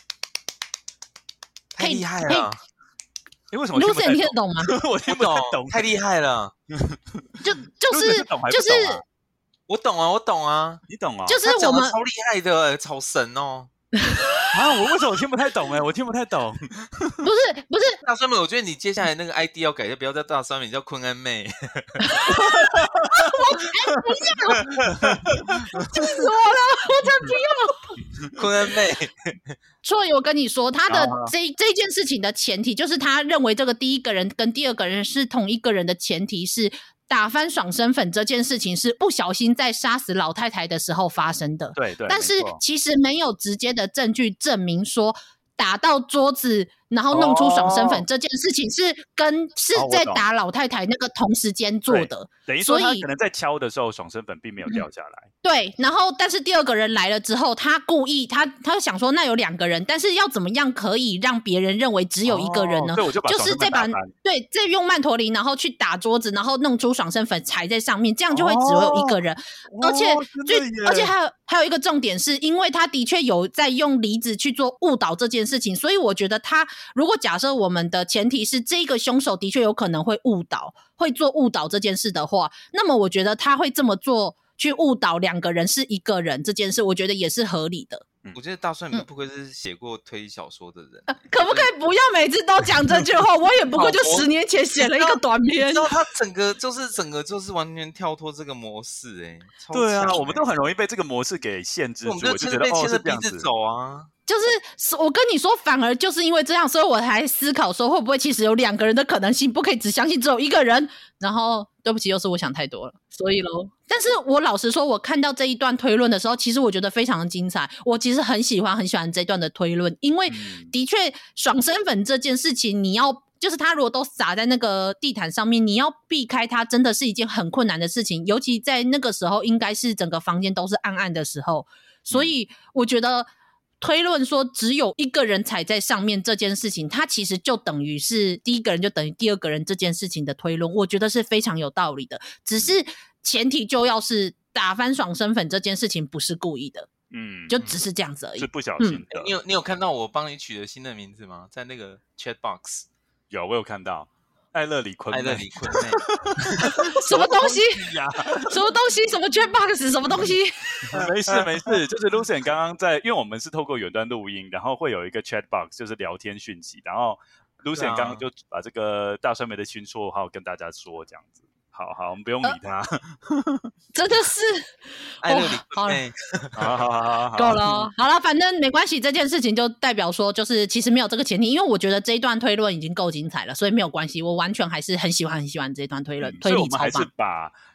太厉害了！ 你为什么听不太懂？ Lucian 你听得懂吗？ 我听不太懂， 太厉害了！ 就就是就是， 我懂啊，我懂啊， 你懂啊？ 就是我们超厉害的，超神哦！ 啊，我为什么我听不太懂哎、欸？我听不太懂。 不是不是， 大酸梅，我觉得你接下来那个 I D 要改，就不要叫大酸梅，叫昆恩妹。 我才不要！气死我了！我才不要！昆恩妹。 所以我跟你说，他的这这件事情的前提，就是他认为这个第一个人跟第二个人是同一个人的前提是。打翻爽身粉这件事情是不小心在杀死老太太的时候发生的， 对对。 但是其实没有直接的证据证明说打到桌子然后弄出爽身粉、哦、这件事情是跟是在打老太太那个同时间做的， 哦、等于说他可能在敲的时候爽身粉并没有掉下来、嗯。对， 然后但是第二个人来了之后，他故意他他想说那有两个人，但是要怎么样可以让别人认为只有一个人呢？ 哦、所以我就把就是再把对再用曼陀林然后去打桌子，然后弄出爽身粉踩在上面，这样就会只有一个人，哦、而且最而且还有还有一个重点是，因为他的确有在用离子去做误导这件事情，所以我觉得他如果假设我们的前提是这个凶手的确有可能会误导，会做误导这件事的话，那么我觉得他会这么做去误导两个人是一个人这件事，我觉得也是合理的。 我觉得大帅你不愧是写过推理小说的人、 嗯啊，可不可以不要每次都讲这句话？我也不过就十年前写了一个短篇， 你知道他整个就是整个就是完全跳脱这个模式、欸，哎， 对啊，我们都很容易被这个模式给限制住， 我们就觉得哦是这样子走啊。 就是我跟你说，反而就是因为这样，所以我才思考说，会不会其实有两个人的可能性，不可以只相信只有一个人。然后，对不起，又是我想太多了，所以咯。但是我老实说，我看到这一段推论的时候，其实我觉得非常的精彩。我其实很喜欢很喜欢这段的推论，因为的确爽身粉这件事情，你要就是它如果都撒在那个地毯上面，你要避开它，真的是一件很困难的事情。尤其在那个时候，应该是整个房间都是暗暗的时候，所以我觉得。推论说只有一个人踩在上面这件事情，它其实就等于是第一个人就等于第二个人这件事情的推论，我觉得是非常有道理的。只是前提就要是打翻爽身粉这件事情不是故意的，嗯，就只是这样子而已， 是不小心的。 嗯、你有你有看到我帮你取的新的名字吗？在那个 chat box 有，我有看到。艾乐里昆妹， 艾乐里昆妹， 什么东西呀？什么东西？什么 chat box？ 什么东西？ 没事没事，就是 Lucian 刚刚在，因为我们是透过远端录音，然后会有一个 chat box， 就是聊天讯息，然后 Lucian 刚刚就把这个大酸梅的新绰号跟大家说，这样子。好好，我们不用理他。 呃、真的是， 艾乐里昆妹， 好好好好， 够了、哦。好了，反正没关系，这件事情就代表说，就是其实没有这个前提，因为我觉得这一段推论已经够精彩了，所以没有关系，我完全还是很喜欢很喜欢这一段推论， 嗯、 推理超棒。 所以我们还是把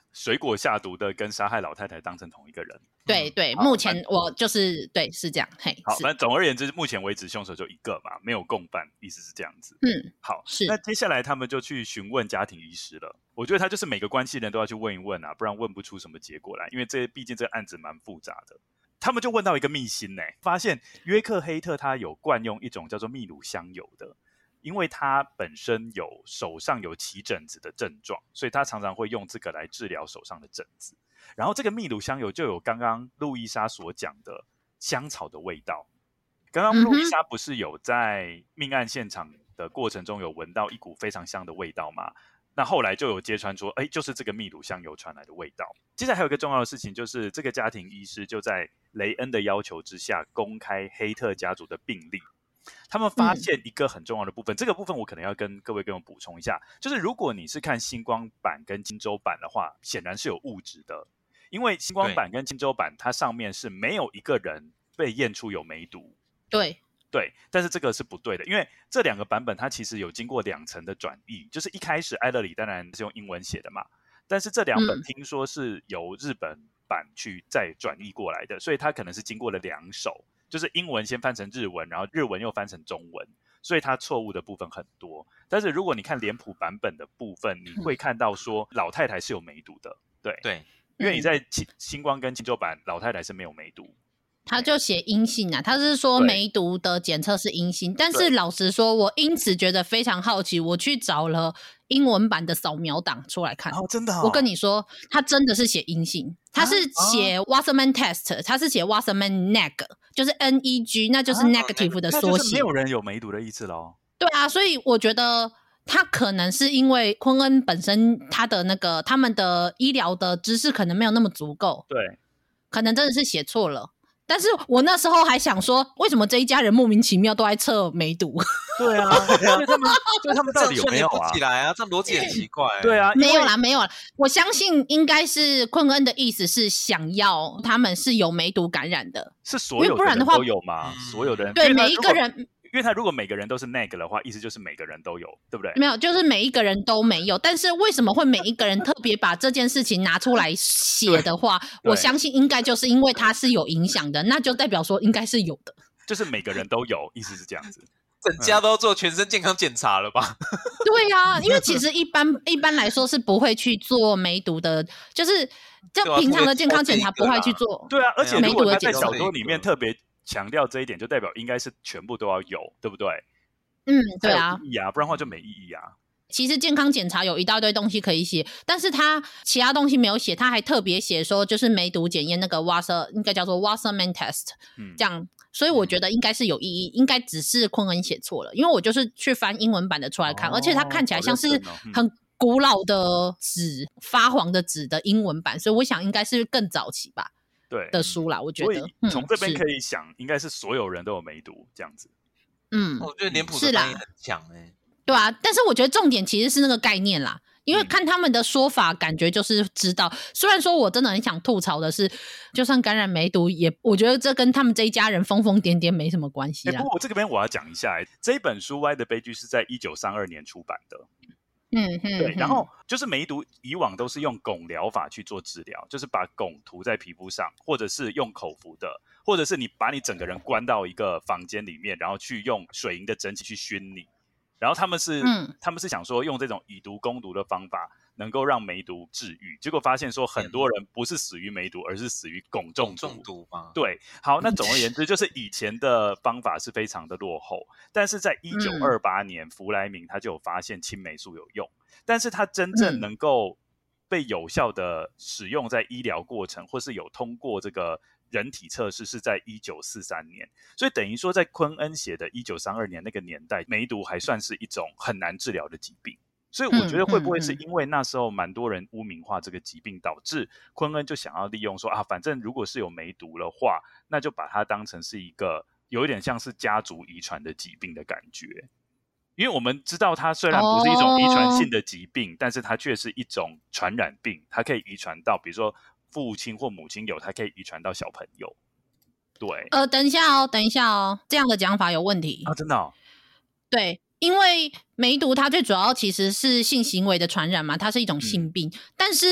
水果下毒的跟杀害老太太当成同一个人。 对对，目前我就是对是这样。嘿， 好，反正总而言之，目前为止凶手就一个嘛，没有共犯，意思是这样子。 嗯， 好， 是。 那接下来他们就去询问家庭医师了。我觉得他就是每个关系人都要去问一问啊，不然问不出什么结果来，因为这毕竟这个案子蛮复杂的。他们就问到一个秘辛呢、欸，发现约克黑特他有惯用一种叫做秘鲁香油的。因为他本身有手上有起疹子的症状，所以他常常会用这个来治疗手上的疹子。然后这个秘鲁香油就有刚刚路易莎所讲的香草的味道。刚刚路易莎不是有在命案现场的过程中有闻到一股非常香的味道吗？那后来就有揭穿说，哎，就是这个秘鲁香油传来的味道。接下来还有一个重要的事情，就是这个家庭医师就在雷恩的要求之下公开黑特家族的病历。他们发现一个很重要的部分、嗯、这个部分我可能要跟各位跟我补充一下，就是如果你是看星光版跟金州版的话，显然是有误植的，因为星光版跟金州版它上面是没有一个人被验出有梅毒。 对对，但是这个是不对的，因为这两个版本它其实有经过两层的转译，就是一开始艾勒里当然是用英文写的嘛，但是这两本听说是由日本版去再转译过来的、嗯、所以它可能是经过了两手，就是英文先翻成日文，然后日文又翻成中文，所以它错误的部分很多。但是如果你看脸谱版本的部分，你会看到说老太太是有梅毒的。对对， 因为你在星光跟金州版老太太是没有梅毒， 他就写阴性啊，他是说梅毒的检测是阴性，但是老实说我因此觉得非常好奇，我去找了英文版的扫描档出来看。 哦，真的、哦、 我跟你说他真的是写阴性，他是写 Wasserman test、啊、他是写 Wasserman neg， 就是 N E G， 那就是 negative 的缩写、啊、那就是没有人有梅毒的意思咯。 对啊，所以我觉得他可能是因为昆恩本身他的那个他们的医疗的知识可能没有那么足够， 对， 可能真的是写错了。但是我那时候还想说，为什么这一家人莫名其妙都在测梅毒？ 对啊，所以他们，所以他们到底有没有啊？ 不起来啊，这逻辑很奇怪、欸。 对啊， 没有啦，没有啦。我相信应该是昆恩的意思是想要他们是有梅毒感染的， 是所有的人都有吗？所有的人对每一个人。 因为他如果每个人都是 neg 的话，意思就是每个人都有，对不对？ 没有，就是每一个人都没有。但是为什么会每一个人特别把这件事情拿出来写的话，我相信应该就是因为它是有影响的，那就代表说应该是有的。 就是每个人都有，意思是这样子。 整家都做全身健康检查了吧？ 对啊，因为其实一般一般来说是不会去做梅毒的，就是就平常的健康检查不会去做。 对啊，而且如果他在小说里面特别强调这一点，就代表应该是全部都要有，对不对？ 嗯，对啊， 有意义啊，不然的话就没意义啊。 其实健康检查有一大堆东西可以写，但是他其他东西没有写，他还特别写说就是梅毒检验那个 Wasser 应该叫做 Wasserman test，、嗯、这样，所以我觉得应该是有意义，应该只是昆恩写错了，因为我就是去翻英文版的出来看，哦、而且它看起来像是很古老的纸、嗯、发黄的纸的英文版，所以我想应该是更早期吧。 对的书啦，我觉得从这边可以想、嗯、应该是所有人都有梅毒这样子。 嗯，我觉得脸谱的翻译很强哎、欸。 对啊，但是我觉得重点其实是那个概念啦，因为看他们的说法感觉就是知道、嗯、虽然说我真的很想吐槽的是就算感染梅毒也我觉得这跟他们这一家人疯疯癫癫没什么关系啦、 欸、不过我这边我要讲一下、欸、这一本书《歪的悲剧》是在一九三二年出版的。 嗯嗯， 对，然后就是梅毒以往都是用汞疗法去做治疗，就是把汞涂在皮肤上，或者是用口服的，或者是你把你整个人关到一个房间里面，然后去用水银的蒸汽去熏你。然后他们是、嗯、他们是想说用这种以毒攻毒的方法能够让梅毒治愈，结果发现说很多人不是死于梅毒，而是死于汞中毒。 中毒吗？ 对，好，那总而言之就是以前的方法是非常的落后，但是在一九二八年、嗯、弗莱明他就有发现青霉素有用，但是他真正能够被有效的使用在医疗过程、嗯、或是有通过这个人体测试是在一九四三年，所以等于说在昆恩写的一九三二年那个年代，梅毒还算是一种很难治疗的疾病。所以我觉得会不会是因为那时候蛮多人污名化这个疾病，导致昆恩就想要利用说啊，反正如果是有梅毒的话，那就把它当成是一个有一点像是家族遗传的疾病的感觉。因为我们知道它虽然不是一种遗传性的疾病、哦、但是它却是一种传染病，它可以遗传到比如说父亲或母亲有，它可以遗传到小朋友。对， 呃，等一下哦，等一下哦，这样的讲法有问题啊！真的哦？ 对，因为梅毒它最主要其实是性行为的传染嘛，它是一种性病、嗯、但是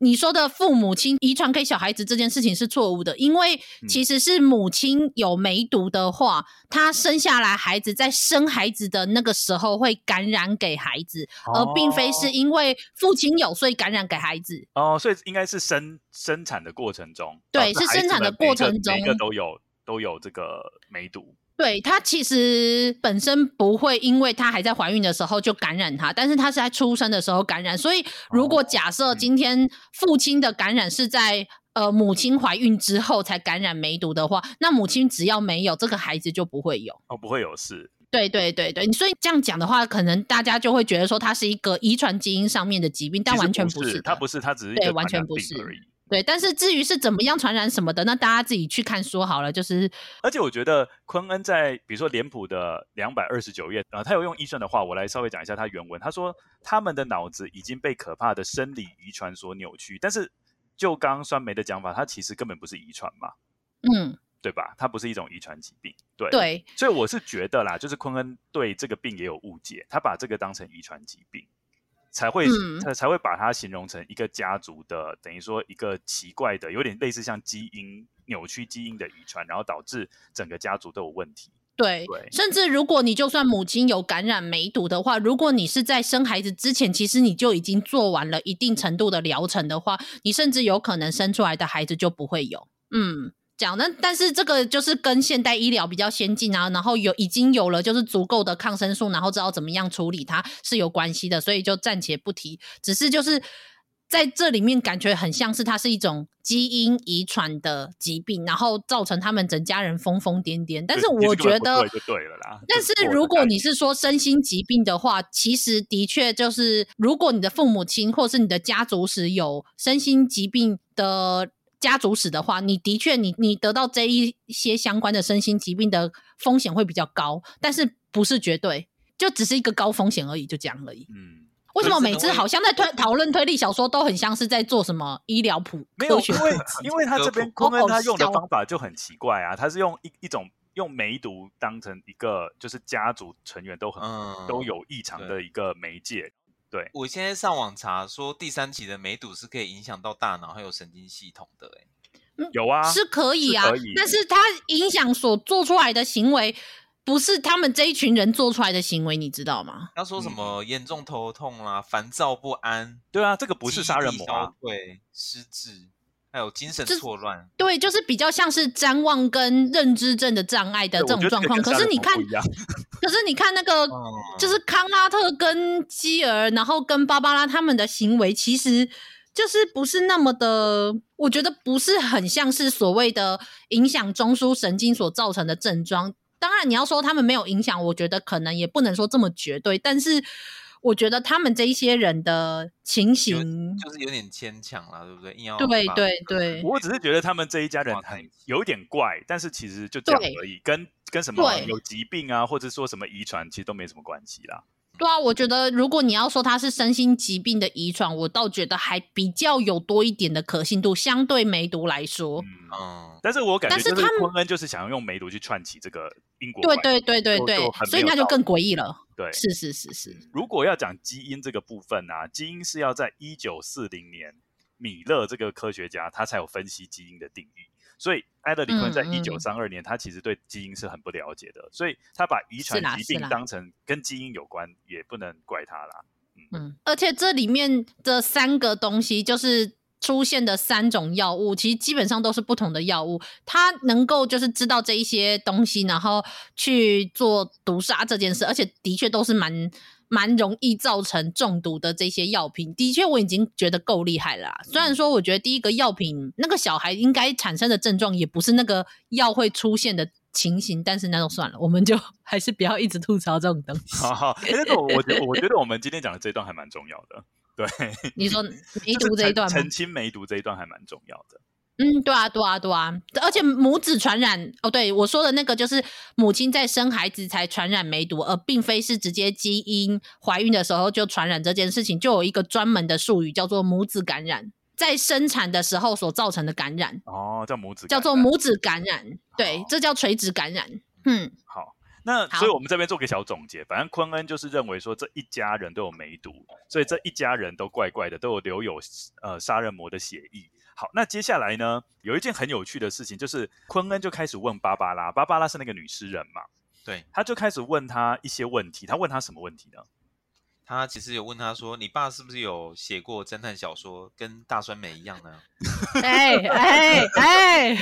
你说的父母亲遗传给小孩子这件事情是错误的，因为其实是母亲有梅毒的话，她生下来孩子在生孩子的那个时候会感染给孩子， 哦、 而并非是因为父亲有所以感染给孩子。 哦，所以应该是生生产的过程中， 对，是生产的过程中， 每个都有都有这个梅毒。 对，他其实本身不会因为他还在怀孕的时候就感染他，但是他是在出生的时候感染，所以如果假设今天父亲的感染是在呃母亲怀孕之后才感染梅毒的话，那母亲只要没有，这个孩子就不会有。 哦，不会有事。 对对对对，所以这样讲的话，可能大家就会觉得说它是一个遗传基因上面的疾病，但完全不是的， 它不是，它只是一个对，完全不是而已。 对，但是至于是怎么样传染什么的，那大家自己去看说好了。就是， 而且我觉得昆恩在比如说脸谱的两百二十九页，呃，他有用医生的话，我来稍微讲一下他原文。他说他们的脑子已经被可怕的生理遗传所扭曲，但是就刚刚酸梅的讲法，它其实根本不是遗传嘛， 嗯，对吧？它不是一种遗传疾病，对对， 所以我是觉得啦，就是昆恩对这个病也有误解，他把这个当成遗传疾病。才会、嗯、才会把它形容成一个家族的，等于说一个奇怪的，有点类似像基因扭曲基因的遗传，然后导致整个家族都有问题。 对，对，甚至如果你就算母亲有感染梅毒的话，如果你是在生孩子之前，其实你就已经做完了一定程度的疗程的话，你甚至有可能生出来的孩子就不会有。嗯。讲那但是这个就是跟现代医疗比较先进啊，然后有已经有了就是足够的抗生素，然后知道怎么样处理它是有关系的，所以就暂且不提。只是就是在这里面感觉很像是它是一种基因遗传的疾病，然后造成他们整家人疯疯癫癫。但是我觉得， 就对了啦。 但是如果你是说身心疾病的话，其实的确就是，如果你的父母亲或是你的家族史有身心疾病的家族史的话，你的确你你得到这一些相关的身心疾病的风险会比较高，但是不是绝对，就只是一个高风险而已，就这样而已。嗯，为什么每次好像在推讨论推理小说都很像是在做什么医疗普科学？ 因为因为他这边昆恩他用的方法就很奇怪啊，他是用一一种用梅毒当成一个就是家族成员都很、嗯、都有异常的一个媒介。对， 我现在上网查说第三期的梅毒是可以影响到大脑还有神经系统的、欸嗯、有啊， 是可以啊，是但是它影响所做出来的行为不是他们这一群人做出来的行为，你知道吗？ 要说什么严重头痛啦、啊、烦躁不安， 对啊，这个不是杀人魔啊， 对，失智还有精神错乱， 对，就是比较像是谵妄跟认知症的障碍的这种状况。可是你看，可是你看那个，嗯、就是康拉特跟基尔，然后跟芭芭拉他们的行为，其实就是不是那么的，我觉得不是很像是所谓的影响中枢神经所造成的症状。当然，你要说他们没有影响，我觉得可能也不能说这么绝对，但是。我觉得他们这一些人的情形就是有点牵强啦，对不对？硬要对对对， 我只是觉得他们这一家人很有点怪，但是其实就这样而已，跟跟什么有疾病啊，或者说什么遗传，其实都没什么关系啦。 对啊，我觉得如果你要说他是身心疾病的遗传，我倒觉得还比较有多一点的可信度，相对梅毒来说。 嗯，但是我感觉就是昆恩就是想要用梅毒去串起这个因果关系，对对对对对，所以那就更诡异了。 对， 是是是是。 如果要讲基因这个部分啊，基因是要在一九四零年，米勒这个科学家他才有分析基因的定义。所以埃德里昆在一九三二年、嗯嗯、他其实对基因是很不了解的，所以他把遗传疾病当成跟基因有关，也不能怪他啦。嗯, 嗯，而且这里面的三个东西就是出现的三种药物，其实基本上都是不同的药物，他能够就是知道这一些东西，然后去做毒杀这件事，而且的确都是蛮蛮容易造成中毒的这些药品，的确我已经觉得够厉害了啦。虽然说我觉得第一个药品那个小孩应该产生的症状也不是那个药会出现的情形，但是那就算了，我们就还是不要一直吐槽这种东西。 好好，欸、那个我觉得我觉得我们今天讲的这一段还蛮重要的。对， 你说梅毒这一段吗？ 澄清梅毒这一段还蛮重要的。 嗯，对啊，对啊，对啊，而且母子传染哦，对我说的那个就是母亲在生孩子才传染梅毒，而并非是直接基因怀孕的时候就传染这件事情，就有一个专门的术语叫做母子感染，在生产的时候所造成的感染。 哦，叫母子感染， 叫做母子感染，对，这叫垂直感染。嗯， 好。 那所以我们这边做个小总结，反正昆恩就是认为说这一家人都有梅毒，所以这一家人都怪怪的，都有留有呃杀人魔的血液。好，那接下来呢，有一件很有趣的事情，就是昆恩就开始问芭芭拉，芭芭拉是那个女诗人嘛， 对， 他就开始问他一些问题。他问他什么问题呢？ 他其实有问他说：“你爸是不是有写过侦探小说，跟大酸梅一样呢？” 哎哎哎，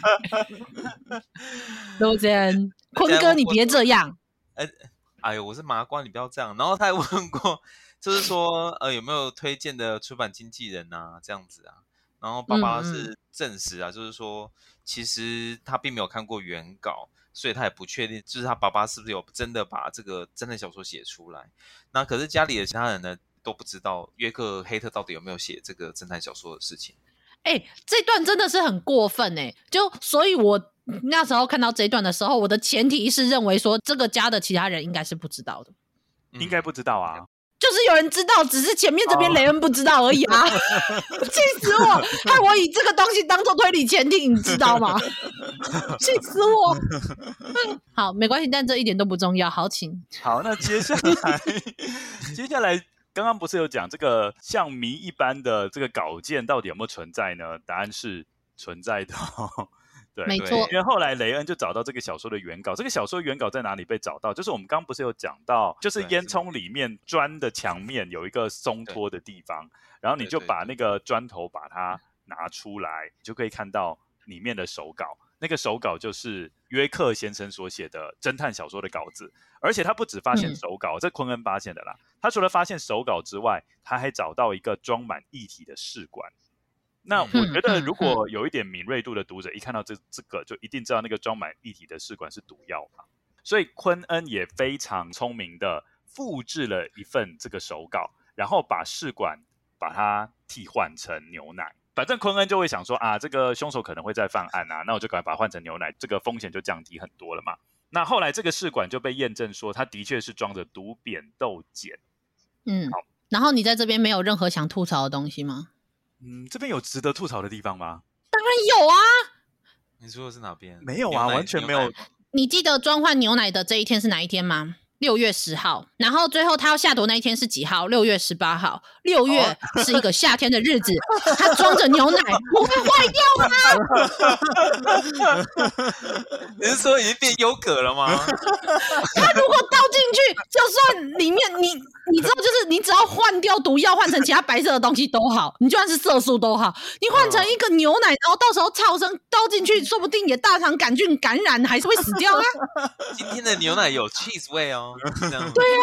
都这样，坤哥你别这样。 哎哎呦，我是麻瓜，你不要这样。然后他还问过，就是说呃有没有推荐的出版经纪人啊，这样子啊。然后爸爸是证实啊，嗯嗯就是说其实他并没有看过原稿。所以他也不确定，就是他爸爸是不是有真的把这个侦探小说写出来。那可是家里的其他人呢都不知道约克黑特到底有没有写这个侦探小说的事情。 哎、欸，这段真的是很过分哎、欸！就所以，我那时候看到这一段的时候，我的前提是认为说这个家的其他人应该是不知道的， 嗯、应该不知道啊。 就是有人知道，只是前面这边雷恩不知道而已啊！气、oh. 死我！害我以这个东西当做推理前提，你知道吗？气死我！好，没关系，但这一点都不重要。好，请。 好，那接下来，接下来刚刚不是有讲这个像谜一般的这个稿件到底有没有存在呢？答案是存在的、哦。对， 没错， 因为后来雷恩就找到这个小说的原稿，这个小说原稿在哪里被找到？就是我们刚刚不是有讲到，就是烟囱里面砖的墙面有一个松脱的地方，然后你就把那个砖头把它拿出来，你就可以看到里面的手稿。那个手稿就是约克先生所写的侦探小说的稿子，而且他不只发现手稿，嗯、这昆恩发现的啦。他除了发现手稿之外，他还找到一个装满液体的试管。那我觉得，如果有一点敏锐度的读者，一看到这这个，就一定知道那个装满液体的试管是毒药嘛。所以昆恩也非常聪明的复制了一份这个手稿，然后把试管把它替换成牛奶。反正昆恩就会想说啊，这个凶手可能会再犯案啊，那我就赶快把它换成牛奶，这个风险就降低很多了嘛。那后来这个试管就被验证说，它的确是装着毒扁豆碱。 嗯，好。然后你在这边没有任何想吐槽的东西吗？ 嗯，这边有值得吐槽的地方吗？ 当然有啊！ 你说的是哪边？ 没有啊，完全没有。 你记得装换牛奶的这一天是哪一天吗？六月十号。然后最后他要下毒那一天是几号？六月十八号。六月是一个夏天的日子，哦、他装着牛奶不会坏掉吗？你是说已经变优格了吗？ 他如果倒进去，就算里面你你知道，就是你只要换掉毒药，换成其他白色的东西都好，你就算是色素都好，你换成一个牛奶，然后到时候超生倒进去，说不定也大肠杆菌感染，还是会死掉啊。 今天的牛奶有 cheese 味哦。 对啊，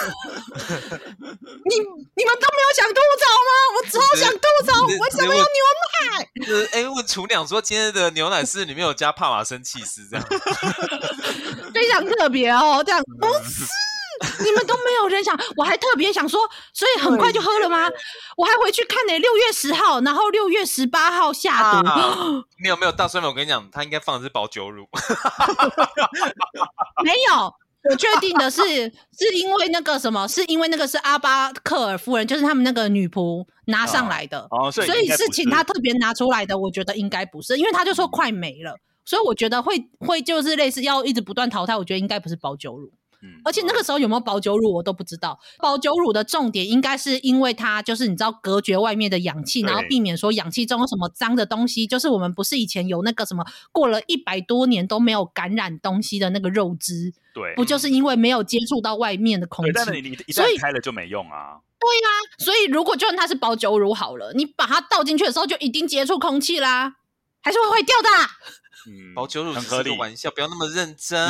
你你们都没有想吐槽吗？我超想吐槽，为什么要牛奶？ 就是哎，问厨娘说今天的牛奶是里面有加帕玛森起司，这样非常特别哦。这样不是。你们都没有人想，我还特别想说，所以很快就喝了吗？我还回去看呢、欸，六月十号，然后六月十八号下毒。啊、 没有没有，大酸梅，我跟你讲，他应该放的是保酒乳。 没有。我确定的是，是因为那个什么，是因为那个是阿巴克尔夫人，就是他们那个女仆拿上来的， 哦哦、所以, 所以是请他特别拿出来的。我觉得应该不是，因为他就说快没了，所以我觉得会会就是类似要一直不断淘汰。我觉得应该不是保酒乳。嗯、而且那个时候有没有保酒乳我都不知道。保酒乳的重点应该是因为它就是你知道隔绝外面的氧气，然后避免说氧气中有什么脏的东西，就是我们不是以前有那个什么过了一百多年都没有感染东西的那个肉汁， 对， 不就是因为没有接触到外面的空气， 但是你一旦开了就没用啊。 对啊，所以如果就算它是保酒乳好了，你把它倒进去的时候就一定接触空气啦，还是会坏掉的、啊。 嗯，保酒乳只是个玩笑，不要那么认真。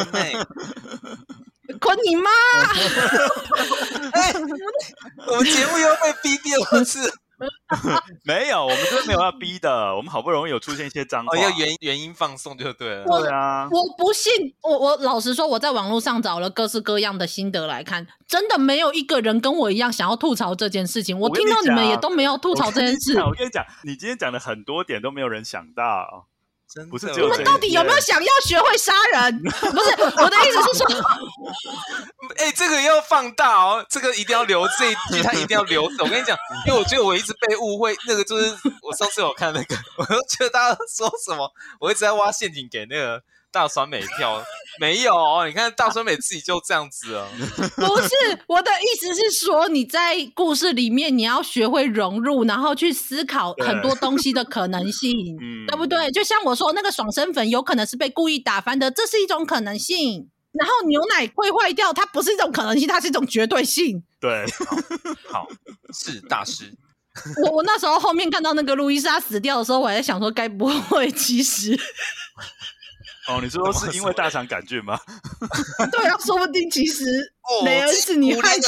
捆你妈！ 欸、我们节目又被逼第二次。 没有，我们这边没有要逼的，我们好不容易有出现一些脏话， 哦、要原原因放送就对了。 对啊， 我不信，我我老实说，我在网络上找了各式各样的心得来看，真的没有一个人跟我一样想要吐槽这件事情。我听到你们也都没有吐槽这件事。 我跟你讲，你今天讲的很多点都没有人想到。不是只有你们到底有没有想要学会杀人？不是，我的意思是说， 哎、欸，这个要放大哦，这个一定要留这一句，他一定要留着。我跟你讲，因为我觉得我一直被误会，那个就是我上次有看那个，我就觉得大家说什么，我一直在挖陷阱给那个大酸梅跳，没有，你看大酸梅自己就这样子啊。 不是，我的意思是说，你在故事里面你要学会融入，然后去思考很多东西的可能性，对不对？就像我说那个爽身粉有可能是被故意打翻的，这是一种可能性。然后牛奶会坏掉，它不是一种可能性，它是一种绝对性。 对， 好，好是大师。 我我那时候后面看到那个路易莎死掉的时候，我还在想说，该不会其实哦，你说是因为大肠杆菌吗？ 对啊，说不定其实雷恩是你害的。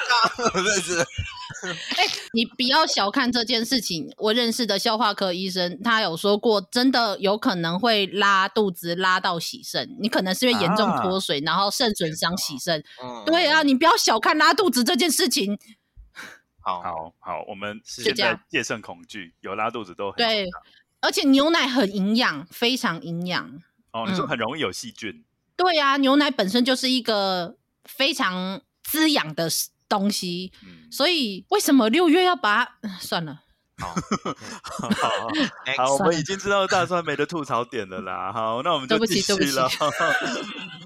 哎、欸，你不要小看这件事情。我认识的消化科医生，他有说过，真的有可能会拉肚子，拉到洗肾。你可能是因为严重脱水，啊、然后肾损伤洗肾。嗯、对啊，你不要小看拉肚子这件事情。 好好好，我们现在戒慎恐惧，有拉肚子都很对，而且牛奶很营养，非常营养。 哦，你说很容易有细菌、嗯？ 对啊，牛奶本身就是一个非常滋养的东西，嗯、所以为什么六月要把它算了？ 好， 好，好，好，我们已经知道大酸梅的吐槽点了啦。好，那我们就继续了。